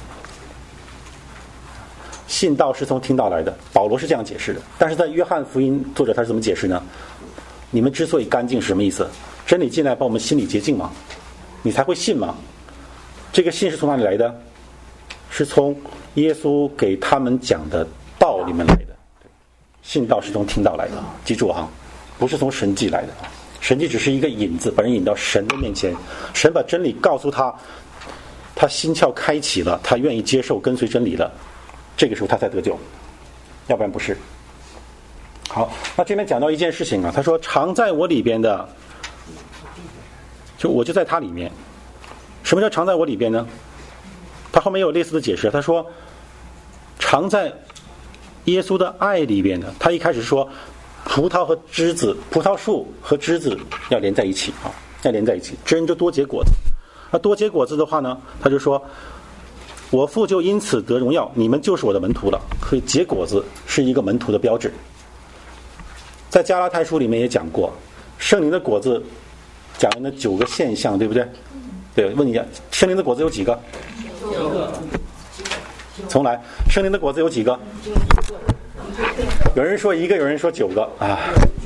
信道是从听道来的，保罗是这样解释的，但是在约翰福音作者他是怎么解释呢？你们之所以干净是什么意思？真理进来把我们心里洁净吗？你才会信吗？这个信是从哪里来的？是从耶稣给他们讲的道里面来的。信道是从听道来的，记住哈，不是从神迹来的。神迹只是一个引子，把人引到神的面前，神把真理告诉他，他心窍开启了，他愿意接受跟随真理了，这个时候他才得救，要不然不是。好，那这边讲到一件事情啊，他说常在我里边的，就我就在他里面。什么叫常在我里边呢？他后面有类似的解释，他说常在耶稣的爱里边的。他一开始说葡萄和枝子，葡萄树和枝子要连在一起啊，要连在一起，枝就多结果子。那多结果子的话呢，他就说我父就因此得荣耀，你们就是我的门徒了。所以结果子是一个门徒的标志。在加拉太书里面也讲过，圣灵的果子讲了那9个现象，对不对？对，问你一下，圣灵的果子有几个？9个。重来，圣灵的果子有几个？有人说1个，有人说9个啊。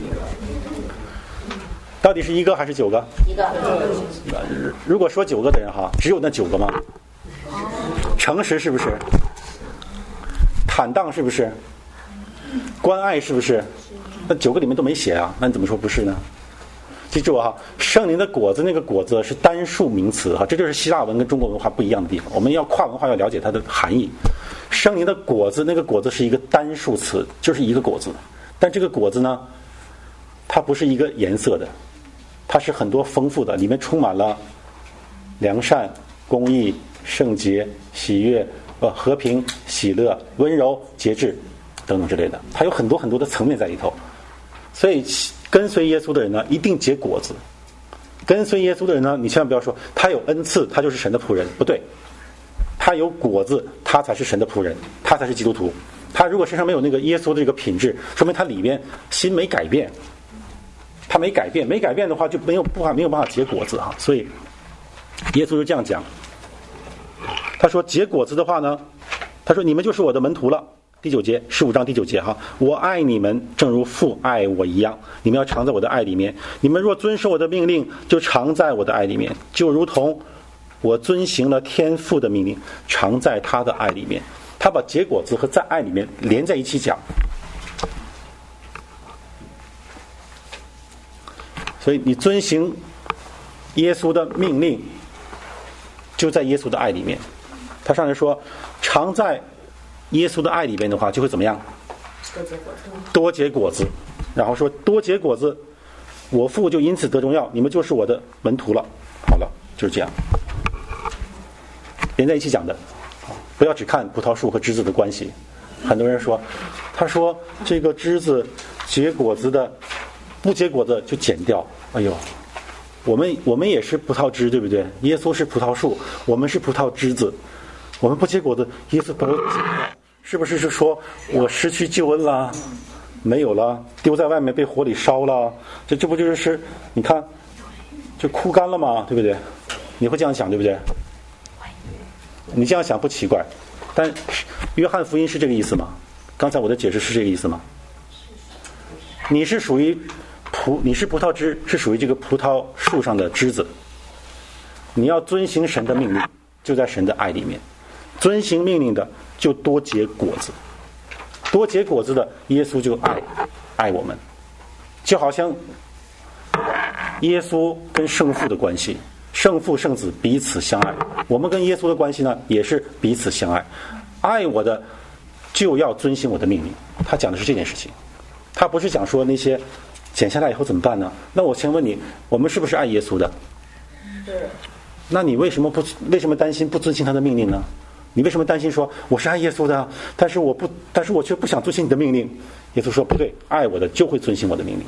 到底是1个还是9个？1个。如果说9个的人哈，只有那9个吗？诚实是不是？坦荡是不是？关爱是不是？那9个里面都没写啊，那你怎么说不是呢？记住哈，圣灵的果子那个果子是单数名词哈，这就是希腊文跟中国文化不一样的地方。我们要跨文化要了解它的含义。圣灵的果子那个果子是一个单数词，就是一个果子，但这个果子呢，它不是一个颜色的，它是很多丰富的，里面充满了良善、公义、圣洁、喜悦、和平、喜乐、温柔、节制等等之类的，它有很多很多的层面在里头。所以跟随耶稣的人呢，一定结果子。跟随耶稣的人呢，你千万不要说他有恩赐，他就是神的仆人，不对。他有果子，他才是神的仆人，他才是基督徒。 他如果身上没有那个耶稣的这个品质，说明他里面心没改变，他没改变，没改变的话就没有办法结果子哈。所以耶稣就这样讲，他说结果子的话呢，他说你们就是我的门徒了。第9节，15章第9节哈，我爱你们，正如父爱我一样，你们要常在我的爱里面。你们若遵守我的命令，就常在我的爱里面，就如同我遵行了天父的命令，常在他的爱里面。他把结果子和在爱里面连在一起讲，所以你遵行耶稣的命令，就在耶稣的爱里面。他上来说，常在耶稣的爱里边的话，就会怎么样？多结果子。然后说多结果子，我父就因此得荣耀，你们就是我的门徒了。好了，就是这样，连在一起讲的。不要只看葡萄树和枝子的关系。很多人说，他说这个枝子结果子的，不结果子就剪掉。哎呦，我们也是葡萄枝，对不对？耶稣是葡萄树，我们是葡萄枝子，我们不结果子，耶稣把我剪掉。是不是说我失去救恩了，没有了，丢在外面被火里烧了？这不就是你看就枯干了吗？对不对？你会这样想，对不对？你这样想不奇怪，但约翰福音是这个意思吗？刚才我的解释是这个意思吗？你是属于你是葡萄枝，是属于这个葡萄树上的枝子，你要遵行神的命令，就在神的爱里面。遵行命令的就多结果子，多结果子的耶稣就爱我们，就好像耶稣跟圣父的关系，圣父圣子彼此相爱，我们跟耶稣的关系呢也是彼此相爱。爱我的就要遵行我的命令，他讲的是这件事情，他不是讲说那些剪下来以后怎么办呢？那我先问你，我们是不是爱耶稣的？是。那你为什么担心不遵行他的命令呢？你为什么担心说我是爱耶稣的，但是我却不想遵行你的命令？耶稣说不对，爱我的就会遵行我的命令。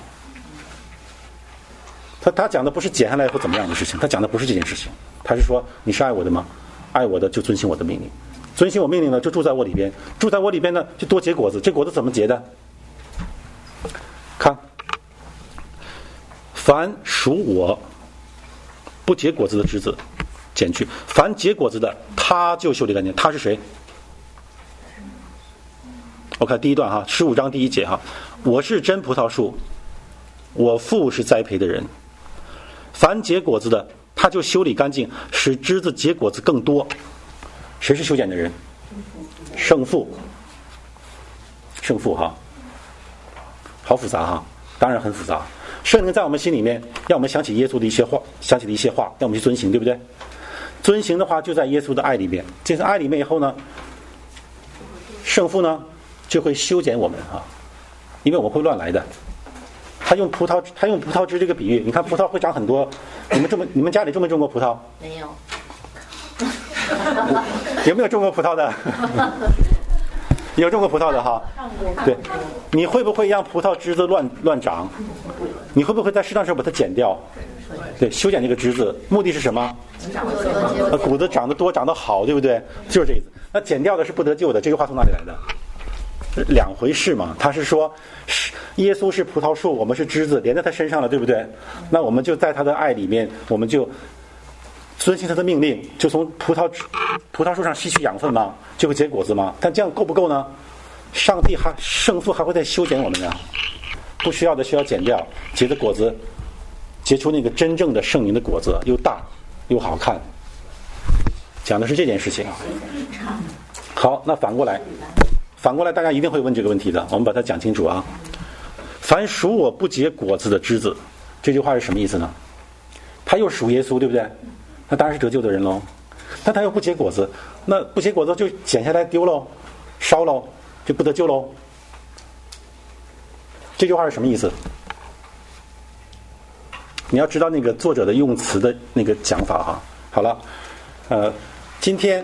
他讲的不是剪下来以后怎么样的事情，他讲的不是这件事情，他是说你是爱我的吗？爱我的就遵行我的命令，遵行我命令呢就住在我里边，住在我里边呢就多结果子。这果子怎么结的？看，凡属我不结果子的枝子剪去，凡结果子的他就修理干净。他是谁？我看第一段哈，15章第1节哈，我是真葡萄树，我父是栽培的人。凡结果子的他就修理干净，使枝子结果子更多。谁是修剪的人？圣父。圣父哈，好复杂哈，当然很复杂。圣灵在我们心里面，让我们想起耶稣的一些话，想起的一些话，让我们去遵行，对不对？遵行的话就在耶稣的爱里面，这是爱里面以后呢，圣父呢就会修剪我们啊，因为我们会乱来的。他用葡萄枝这个比喻，你看葡萄会长很多。你们家里种没种过葡萄？ 没有。 有没有种过葡萄的？有种过葡萄的哈。对，你会不会让葡萄枝子乱长？你会不会在适当时候把它剪掉？对，修剪这个枝子，目的是什么？谷子长得多，长得好，对不对？就是这个意思。那剪掉的是不得救的，这句话从哪里来的？两回事嘛。他是说，耶稣是葡萄树，我们是枝子，连在他身上了，对不对？那我们就在他的爱里面，我们就遵行他的命令，就从葡萄树上吸取养分嘛，就会结果子嘛。但这样够不够呢？圣父还会再修剪我们呢，不需要的需要剪掉，结的果子结出那个真正的圣灵的果子，又大又好看。讲的是这件事情。好，那反过来大家一定会问这个问题的，我们把它讲清楚啊。凡属我不结果子的枝子，这句话是什么意思呢？他又属耶稣，对不对？那当然是得救的人喽。但他又不结果子，那不结果子就剪下来丢喽，烧喽，就不得救喽。这句话是什么意思？你要知道那个作者的用词的那个讲法哈。好了，今天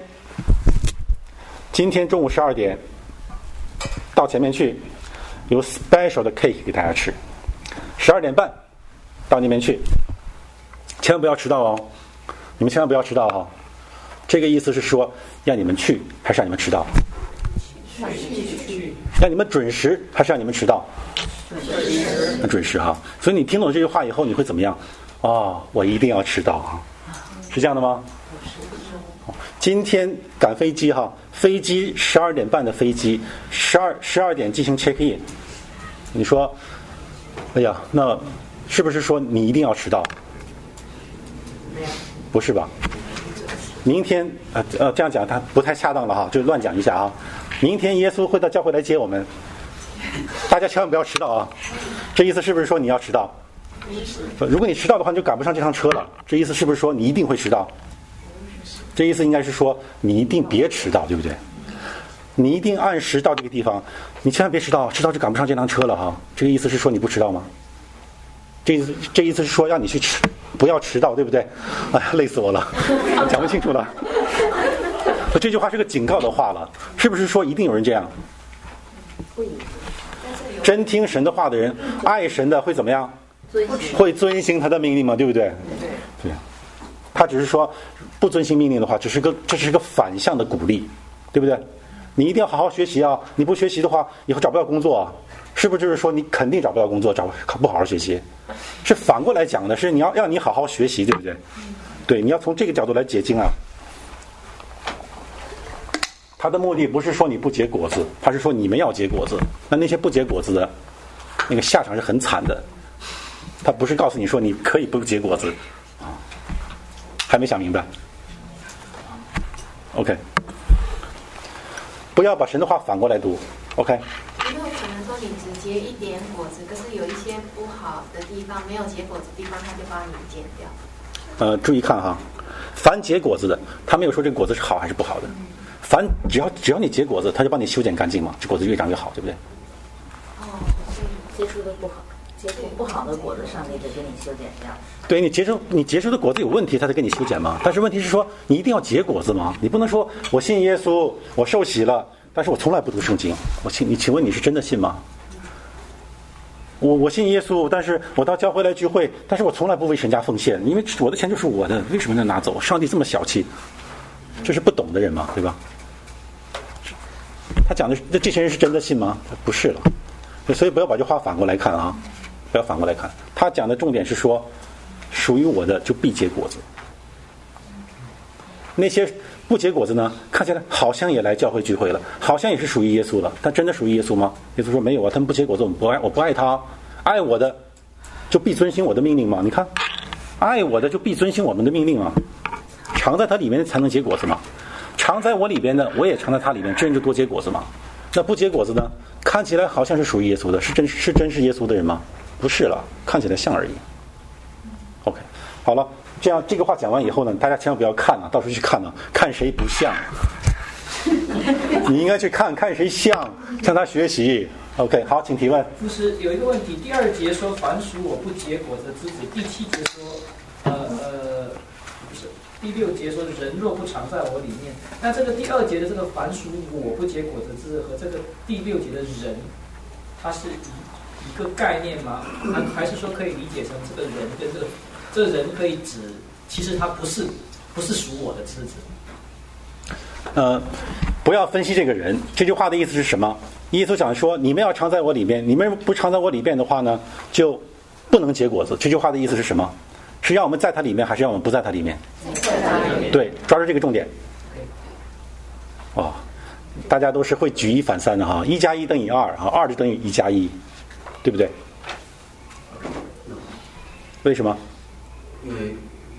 中午12点到前面去，有 special 的 cake 给大家吃。12点半到那边去，千万不要迟到哦！你们千万不要迟到哈。这个意思是说让你们去，还是让你们迟到？ 让你们准时还是让你们迟到？准时哈。所以你听懂这句话以后，你会怎么样？哦，我一定要迟到啊，是这样的吗？今天赶飞机哈，飞机12点半的飞机，12点进行 check in。你说，哎呀，那是不是说你一定要迟到？不是吧？明天这样讲他不太恰当了哈，就乱讲一下啊。明天耶稣会到教会来接我们，大家千万不要迟到啊！这意思是不是说你要迟到？如果你迟到的话，你就赶不上这趟车了。这意思是不是说你一定会迟到？这意思应该是说你一定别迟到，对不对？你一定按时到这个地方，你千万别迟到，迟到就赶不上这趟车了哈。这个意思是说你不迟到吗？这意思是说让你去不要迟到，对不对？哎呀，累死我了，讲不清楚了。这句话是个警告的话了，是不是说一定有人这样？真听神的话的人，爱神的会怎么样？会遵行他的命令吗？对不对？对。他只是说不遵行命令的话，这是个反向的鼓励，对不对？你一定要好好学习啊！你不学习的话，以后找不到工作啊！是不是就是说你肯定找不到工作，不好好学习？是反过来讲的，是你要你好好学习，对不对？对，你要从这个角度来解经啊。他的目的不是说你不结果子，他是说你们要结果子。那些不结果子的，那个下场是很惨的。他不是告诉你说你可以不结果子，还没想明白。OK， 不要把神的话反过来读。OK。 有没有可能说你只结一点果子，可是有一些不好的地方，没有结果子的地方，他就把你剪掉？ 注意看哈，凡结果子的，他没有说这个果子是好还是不好的。凡只要你结果子，他就帮你修剪干净嘛，这果子越长越好，对不对？ 结出的不好，结出不好的果子，上帝就给你修剪掉。 对，你结出的果子有问题，他才给你修剪嘛。但是问题是说，你一定要结果子吗？你不能说我信耶稣，我受洗了，但是我从来不读圣经。请问你是真的信吗？我信耶稣，但是我到教会来聚会，但是我从来不为神家奉献，因为我的钱就是我的，为什么能拿走？上帝这么小气，这是不懂的人嘛，对吧？他讲的这些人是真的信吗？不是了，所以不要把这话反过来看啊，不要反过来看。他讲的重点是说，属于我的就必结果子。那些不结果子呢，看起来好像也来教会聚会了，好像也是属于耶稣了，但真的属于耶稣吗？耶稣说没有啊，他们不结果子，我不爱他，爱我的就必遵行我的命令嘛。你看，爱我的就必遵行我们的命令啊，常在他里面才能结果子嘛。常在我里边的，我也常在他里面，这人就多结果子嘛。那不结果子呢？看起来好像是属于耶稣的，是真是耶稣的人吗？不是了，看起来像而已。OK， 好了，这个话讲完以后呢，大家千万不要看啊，到时候去看啊，看谁不像。你应该去看谁像，向他学习。OK， 好，请提问。 就是有一个问题，第2节说凡属我不结果子之子，第7节说第6节说人若不常在我里面，那这个第2节的这个凡属我不结果子之和这个第6节的人，它是一个概念吗？还是说可以理解成这个人跟这个人可以指，其实他不是属我的之子？ 不要分析这个人，这句话的意思是什么？耶稣讲说你们要常在我里边，你们不常在我里边的话呢，就不能结果子。这句话的意思是什么？是让我们在他里面，还是让我们不在他里面？对，抓住这个重点。哦，大家都是会举一反三的哈，1加1等于2啊，2就等于1加1，对不对？为什么？ 因为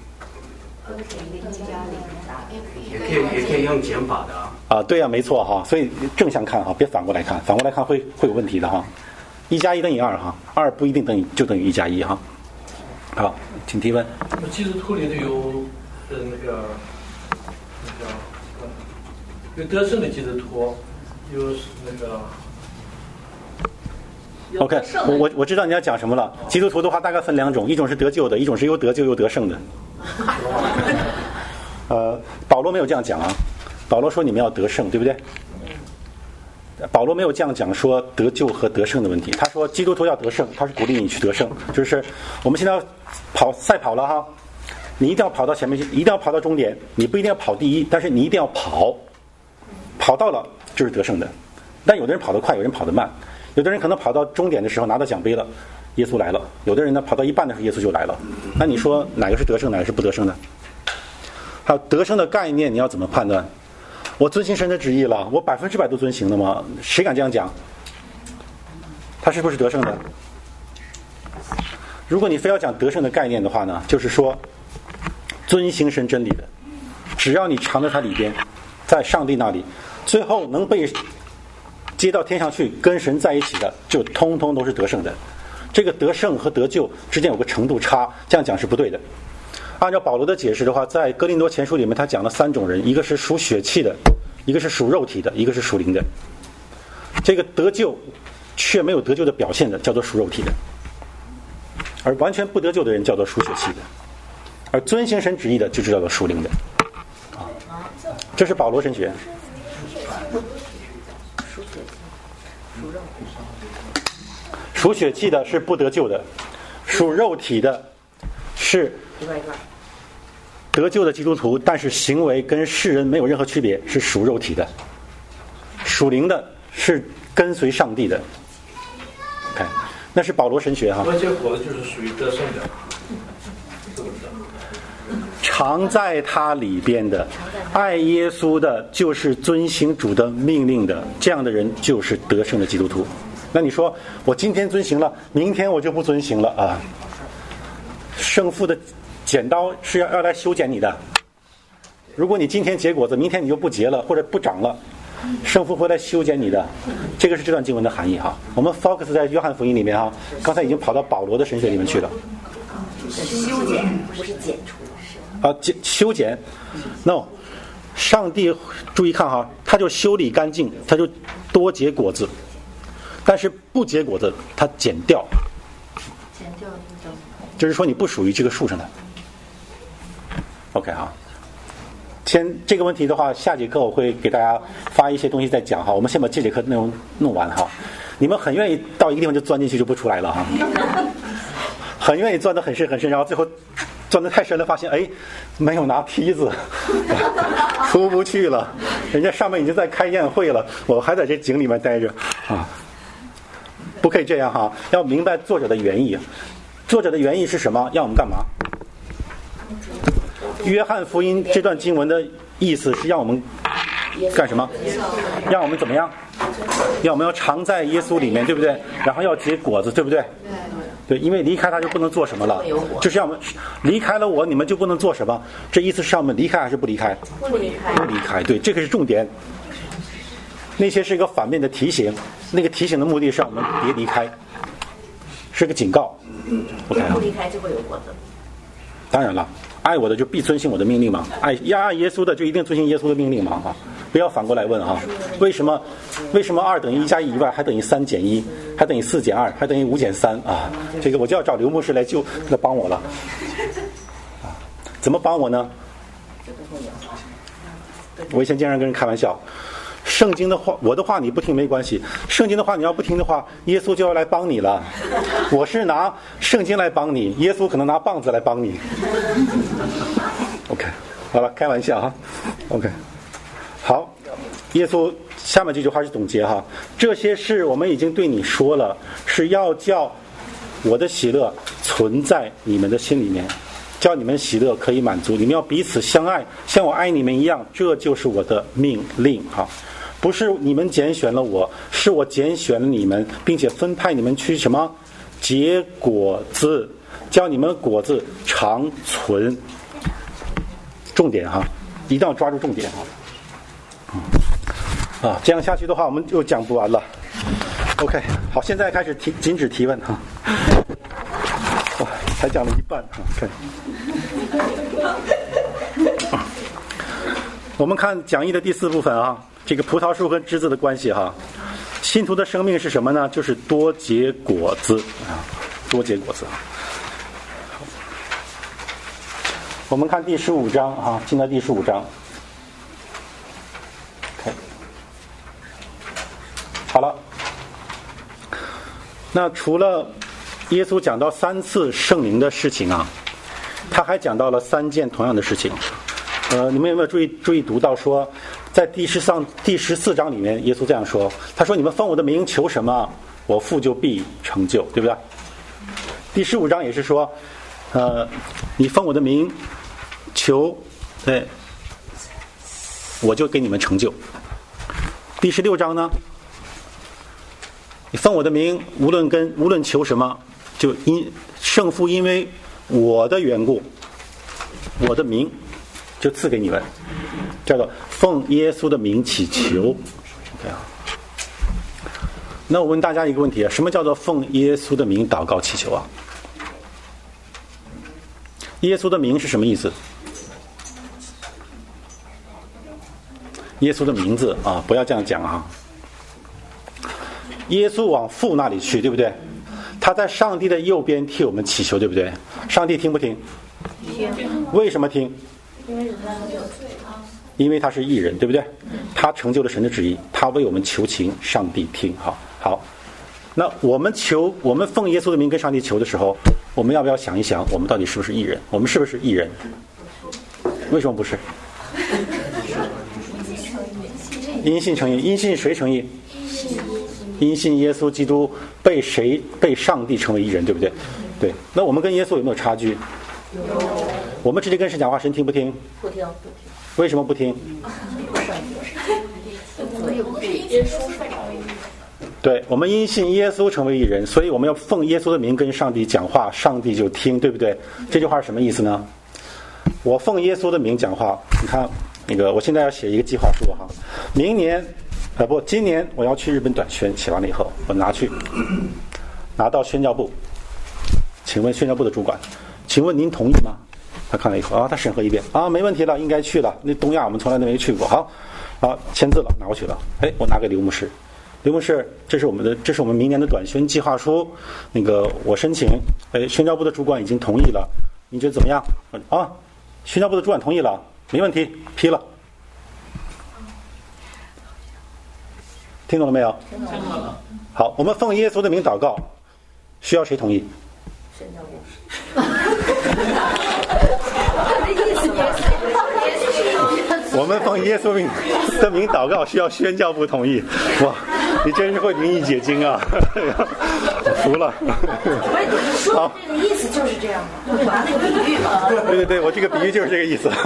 也可以用减法的啊。 对啊，没错哈，所以正向看哈，别反过来看，反过来看会有问题的哈。1加1等于2哈，2不一定等于1加1哈。好，请提问。 基督徒里头有有得胜的基督徒，有那个。 OK， 我知道你要讲什么了。基督徒的话大概分2种，一种是得救的，一种是又得救又得胜的。保罗没有这样讲啊，保罗说你们要得胜，对不对？保罗没有这样讲说得救和得胜的问题，他说基督徒要得胜，他是鼓励你去得胜，就是我们现在要赛跑了哈，你一定要跑到前面去，一定要跑到终点，你不一定要跑第一，但是你一定要跑到了就是得胜的。 但有的人跑得快，有人跑得慢，有的人可能跑到终点的时候拿到奖杯了，耶稣来了；有的人呢跑到一半的时候耶稣就来了。那你说哪个是得胜，哪个是不得胜呢？还有得胜的概念你要怎么判断？我遵行神的旨意了，我100%都遵行了吗？谁敢这样讲？他是不是得胜的？如果你非要讲得胜的概念的话呢，就是说遵行神真理的，只要你藏在他里边，在上帝那里，最后能被接到天上去跟神在一起的，就通通都是得胜的。这个得胜和得救之间有个程度差，这样讲是不对的。按照保罗的解释的话，在哥林多前书里面他讲了3种人，一个是属血气的，一个是属肉体的，一个是属灵的。这个得救却没有得救的表现的叫做属肉体的，而完全不得救的人叫做属血气的，而遵行神旨意的就叫做属灵的。这是保罗神学。属血气的是不得救的，属肉体的是得救的基督徒，但是行为跟世人没有任何区别，是属肉体的。属灵的是跟随上帝的。OK， 那是保罗神学哈。 那结果就是属于得胜的， 常在他里边的，爱耶稣的，就是遵行主的命令的，这样的人就是得胜的基督徒。那你说我今天遵行了，明天我就不遵行了啊？圣父的剪刀是要来修剪你的。如果你今天结果子，明天你就不结了或者不长了，圣父会来修剪你的。这个是这段经文的含义哈。我们 focus 在约翰福音里面哈，刚才已经跑到保罗的神学里面去了。 修剪不是剪除。 修剪 ，no， 上帝注意看哈，他就修理干净，他就多结果子，但是不结果子，他剪掉。 剪掉就是说你不属于这个树上的。OK 哈，这个问题的话，下节课我会给大家发一些东西再讲哈。我们先把这节课内容弄完哈。你们很愿意到一个地方就钻进去就不出来了哈，很愿意钻得很深很深，然后最后钻得太深了，发现没有拿梯子，出不去了。人家上面已经在开宴会了，我还在这井里面待着啊！不可以这样哈，要明白作者的原意。作者的原意是什么？要我们干嘛？约翰福音这段经文的意思是让我们干什么？让我们怎么样？要我们要常在耶稣里面，对不对？然后要结果子，对不对？对，因为离开他就不能做什么了，就是让我们离开了我，你们就不能做什么。这意思是让我们离开还是不离开？ 不离开。 不离开，对，这个是重点。那些是一个反面的提醒，那个提醒的目的是让我们别离开，是个警告。OK， 不离开就会有果子。 当然了，爱我的就必遵行我的命令嘛，爱耶稣的就一定遵行耶稣的命令嘛，不要反过来问哈，为什么2等于1加1以外还等于3减1，还等于4减2，还等于5减3啊？这个我就要找刘牧师来帮我了。啊，怎么帮我呢？我以前经常跟人开玩笑，圣经的话，我的话你不听没关系，圣经的话你要不听的话，耶稣就要来帮你了。我是拿圣经来帮你，耶稣可能拿棒子来帮你。OK， 好了，开玩笑哈。OK， 好，耶稣下面这句话是总结哈，这些事我们已经对你说了，是要叫我的喜乐存在你们的心里面，叫你们喜乐可以满足，你们要彼此相爱，像我爱你们一样，这就是我的命令哈。不是你们拣选了我，是我拣选了你们，并且分派你们去什么？结果子，叫你们果子长存。重点哈，一定要抓住重点哈。这样下去的话，我们就讲不完了。OK， 好，现在开始禁止提问哈。哇，才讲了一半哈。OK。我们看讲义的第4部分啊。这个葡萄树和枝子的关系哈，信徒的生命是什么呢？就是多结果子啊，多结果子。我们看第15章啊，进到第15章。OK， 好了。那除了耶稣讲到3次圣灵的事情啊，他还讲到了3件同样的事情。你们有没有注意读到说？ 在第14章里面，耶稣这样说，他说：“你们奉我的名求什么，我父就必成就，对不对？”第15章也是说，你奉我的名求，对，我就给你们成就。第16章呢，你奉我的名，无论求什么，就圣父因为我的缘故，我的名就赐给你们，叫做奉耶稣的名祈求。这样。那我问大家一个问题啊，什么叫做奉耶稣的名祷告祈求啊？耶稣的名是什么意思？耶稣的名字啊，不要这样讲啊。耶稣往父那里去，对不对？他在上帝的右边替我们祈求，对不对？上帝听不听？ 听。 为什么听？因为他是义人，对不对？他成就了神的旨意，他为我们求情，上帝听。好，那我们奉耶稣的名跟上帝求的时候，我们要不要想一想，我们到底是不是义人？我们是不是义人？为什么不是？因信称义，因信谁称义？因信耶稣基督被上帝称为义人，对不对？对。那我们跟耶稣有没有差距？ 有。 我们直接跟神讲话，神听不听？ 不听。 为什么不听？对，我们因信耶稣成为义人，所以我们要奉耶稣的名跟上帝讲话，上帝就听，对不对？这句话是什么意思呢？我奉耶稣的名讲话，你看我现在要写一个计划书哈，今年我要去日本短宣，写完了以后我拿到宣教部，请问宣教部的主管，请问您同意吗？他看了以后他审核一遍没问题了，应该去了。那东亚我们从来都没去过，好，签字了，拿过去了。我拿给刘牧师，刘牧师，这是我们明年的短宣计划书，我申请，宣教部的主管已经同意了，你觉得怎么样？宣教部的主管同意了，没问题，批了。听懂了没有？ 听懂了。 好，我们奉耶稣的名祷告，需要谁同意？ 宣教部。 我们奉耶稣的名祷告，需要宣教部同意。哇，你真是会灵异解经啊！服了。 好，这个意思就是这样的，就拿那个比喻嘛。 对，我这个比喻就是这个意思。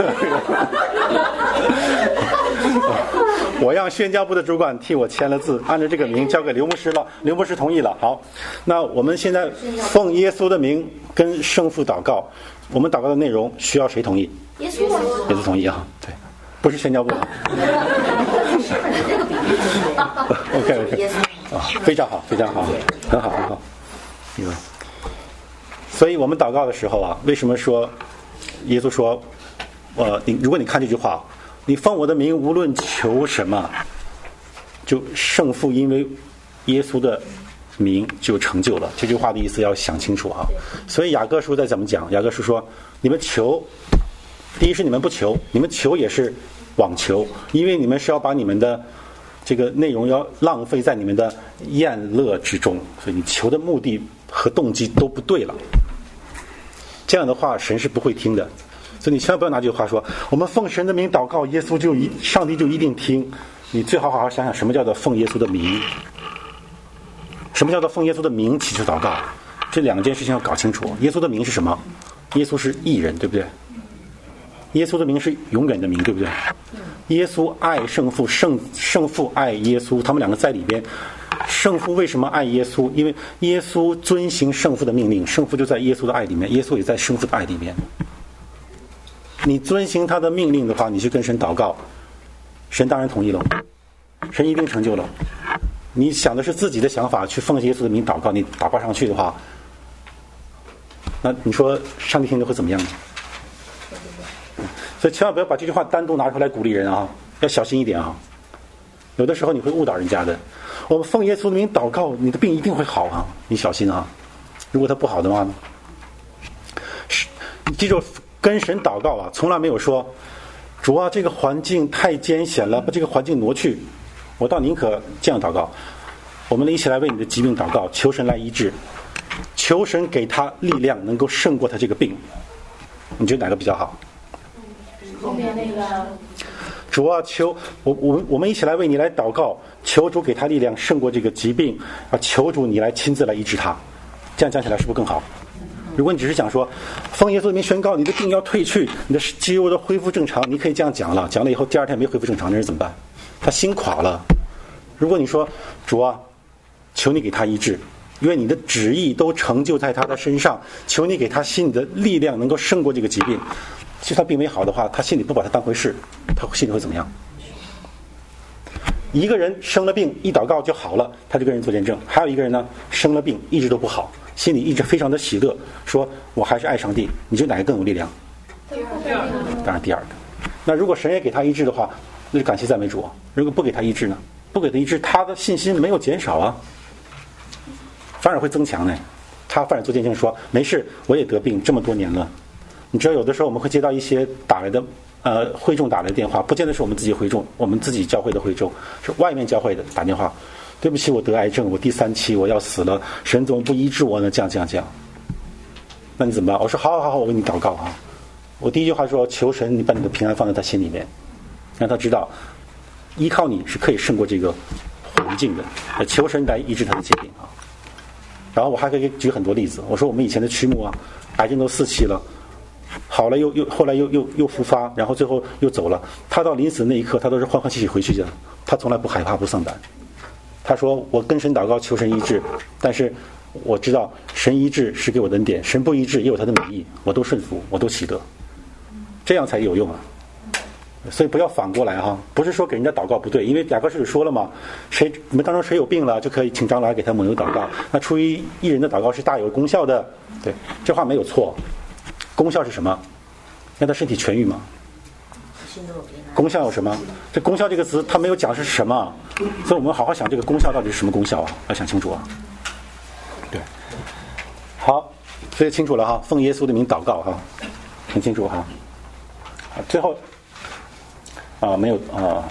我让宣教部的主管替我签了字，按照这个名交给刘牧师了，刘牧师同意了。好，那我们现在奉耶稣的名跟圣父祷告，我们祷告的内容需要谁同意？ 耶稣同意啊，对，不是宣教部的。OK， 非常好，很好。所以我们祷告的时候为什么说耶稣说，如果你看这句话，你奉我的名无论求什么，就圣父因为耶稣的名就成就了。这句话的意思要想清楚所以雅各书在怎么讲？雅各书说，你们求，第一是你们不求，你们求也是妄求，因为你们是要把你们的这个内容要浪费在你们的宴乐之中，所以你求的目的和动机都不对了。这样的话神是不会听的。所以你千万不要拿这句话说，我们奉神的名祷告，上帝就一定听。你最好好好想想，什么叫做奉耶稣的名？什么叫做奉耶稣的名祈求祷告？这两件事情要搞清楚。耶稣的名是什么？耶稣是义人，对不对？耶稣的名是永远的名，对不对？耶稣爱圣父，圣父爱耶稣，他们两个在里边。圣父为什么爱耶稣？因为耶稣遵行圣父的命令，圣父就在耶稣的爱里面，耶稣也在圣父的爱里面。你遵行他的命令的话，你去跟神祷告，神当然同意了，神一定成就了。你想的是自己的想法，去奉耶稣的名祷告，你祷告上去的话，那你说上帝听着会怎么样呢？所以千万不要把这句话单独拿出来鼓励人要小心一点有的时候你会误导人家的。我们奉耶稣的名祷告，你的病一定会好你小心如果他不好的话呢？记住，跟神祷告从来没有说，主这个环境太艰险了，把这个环境挪去。我倒宁可这样祷告，我们一起来为你的疾病祷告，求神来医治，求神给他力量，能够胜过他这个病。你觉得哪个比较好？ 后面那个主啊，求我们一起来为你来祷告，求主给他力量胜过这个疾病啊！求主你来亲自来医治他。这样讲起来是不是更好？如果你只是讲说奉耶稣的名宣告你的病要退去，你的肌肉都恢复正常，你可以这样讲了，讲了以后第二天没恢复正常，那人怎么办？他心垮了。如果你说主啊，求你给他医治，因为你的旨意都成就在他的身上，求你给他心里的力量能够胜过这个疾病。其实他病没好的话，他心里不把他当回事，他心里会怎么样？一个人生了病一祷告就好了，他这个人做见证；还有一个人呢，生了病一直都不好，心里一直非常的喜乐，说我还是爱上帝。你觉得哪个更有力量？当然第二个。那如果神也给他医治的话，那就感谢赞美主。如果不给他医治呢？不给他医治，他的信心没有减少啊，反而会增强呢。他反而做见证说没事，我也得病这么多年了。你知道有的时候我们会接到一些打来的会众打来的电话，不见得是我们自己会众，我们自己教会的会众，是外面教会的打电话，对不起，我得癌症，我第3期我要死了，神怎么不医治我呢？这样，那你怎么办？我说好，我给你祷告啊。我第一句话说，求神你把你的平安放在他心里面，让他知道依靠你是可以胜过这个环境的，求神来医治他的疾病啊。然后我还可以举很多例子，我说我们以前的曲目啊，癌症都4期了，好了后来又复发，然后最后又走了。他到临死那一刻，他都是欢欢喜喜回去的，他从来不害怕不丧胆。他说我跟神祷告求神医治，但是我知道神医治是给我的恩典，神不医治也有他的美意，我都顺服，我都喜得，这样才有用啊。所以不要反过来哈，不是说给人家祷告不对，因为雅各书里说了嘛，你们当中谁有病了，就可以请长老来给他抹油祷告。那出于一人的祷告是大有功效的，对，这话没有错。功效是什么？让他身体痊愈嘛。功效有什么？这功效这个词他没有讲是什么，所以我们好好想这个功效到底是什么功效啊，要想清楚啊。对，好，所以清楚了哈，奉耶稣的名祷告哈，很清楚哈。最后没有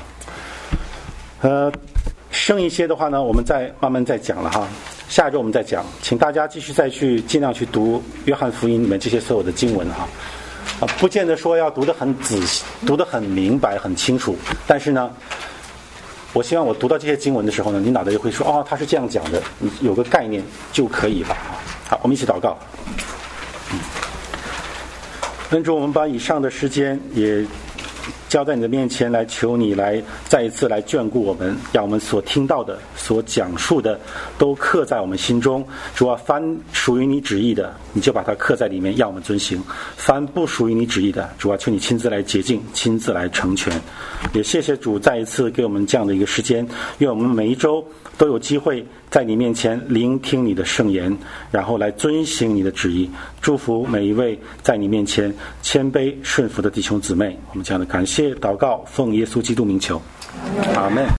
剩一些的话呢，我们再慢慢再讲了哈。下一周我们再讲，请大家继续再去尽量去读约翰福音里面这些所有的经文哈。不见得说要读得很仔细，读得很明白很清楚，但是呢，我希望我读到这些经文的时候呢，你脑袋就会说他是这样讲的，你有个概念就可以了。好，我们一起祷告。恩主，我们把以上的时间也交在你的面前，来求你来再一次来眷顾我们，让我们所听到的所讲述的都刻在我们心中。主啊，凡属于你旨意的，你就把它刻在里面，让我们遵行；凡不属于你旨意的，主啊，求你亲自来洁净，亲自来成全。也谢谢主再一次给我们这样的一个时间，愿我们每一周都有机会在你面前聆听你的圣言，然后来遵行你的旨意。祝福每一位在你面前谦卑顺服的弟兄姊妹。我们这样的感谢祷告，奉耶稣基督名求，阿们。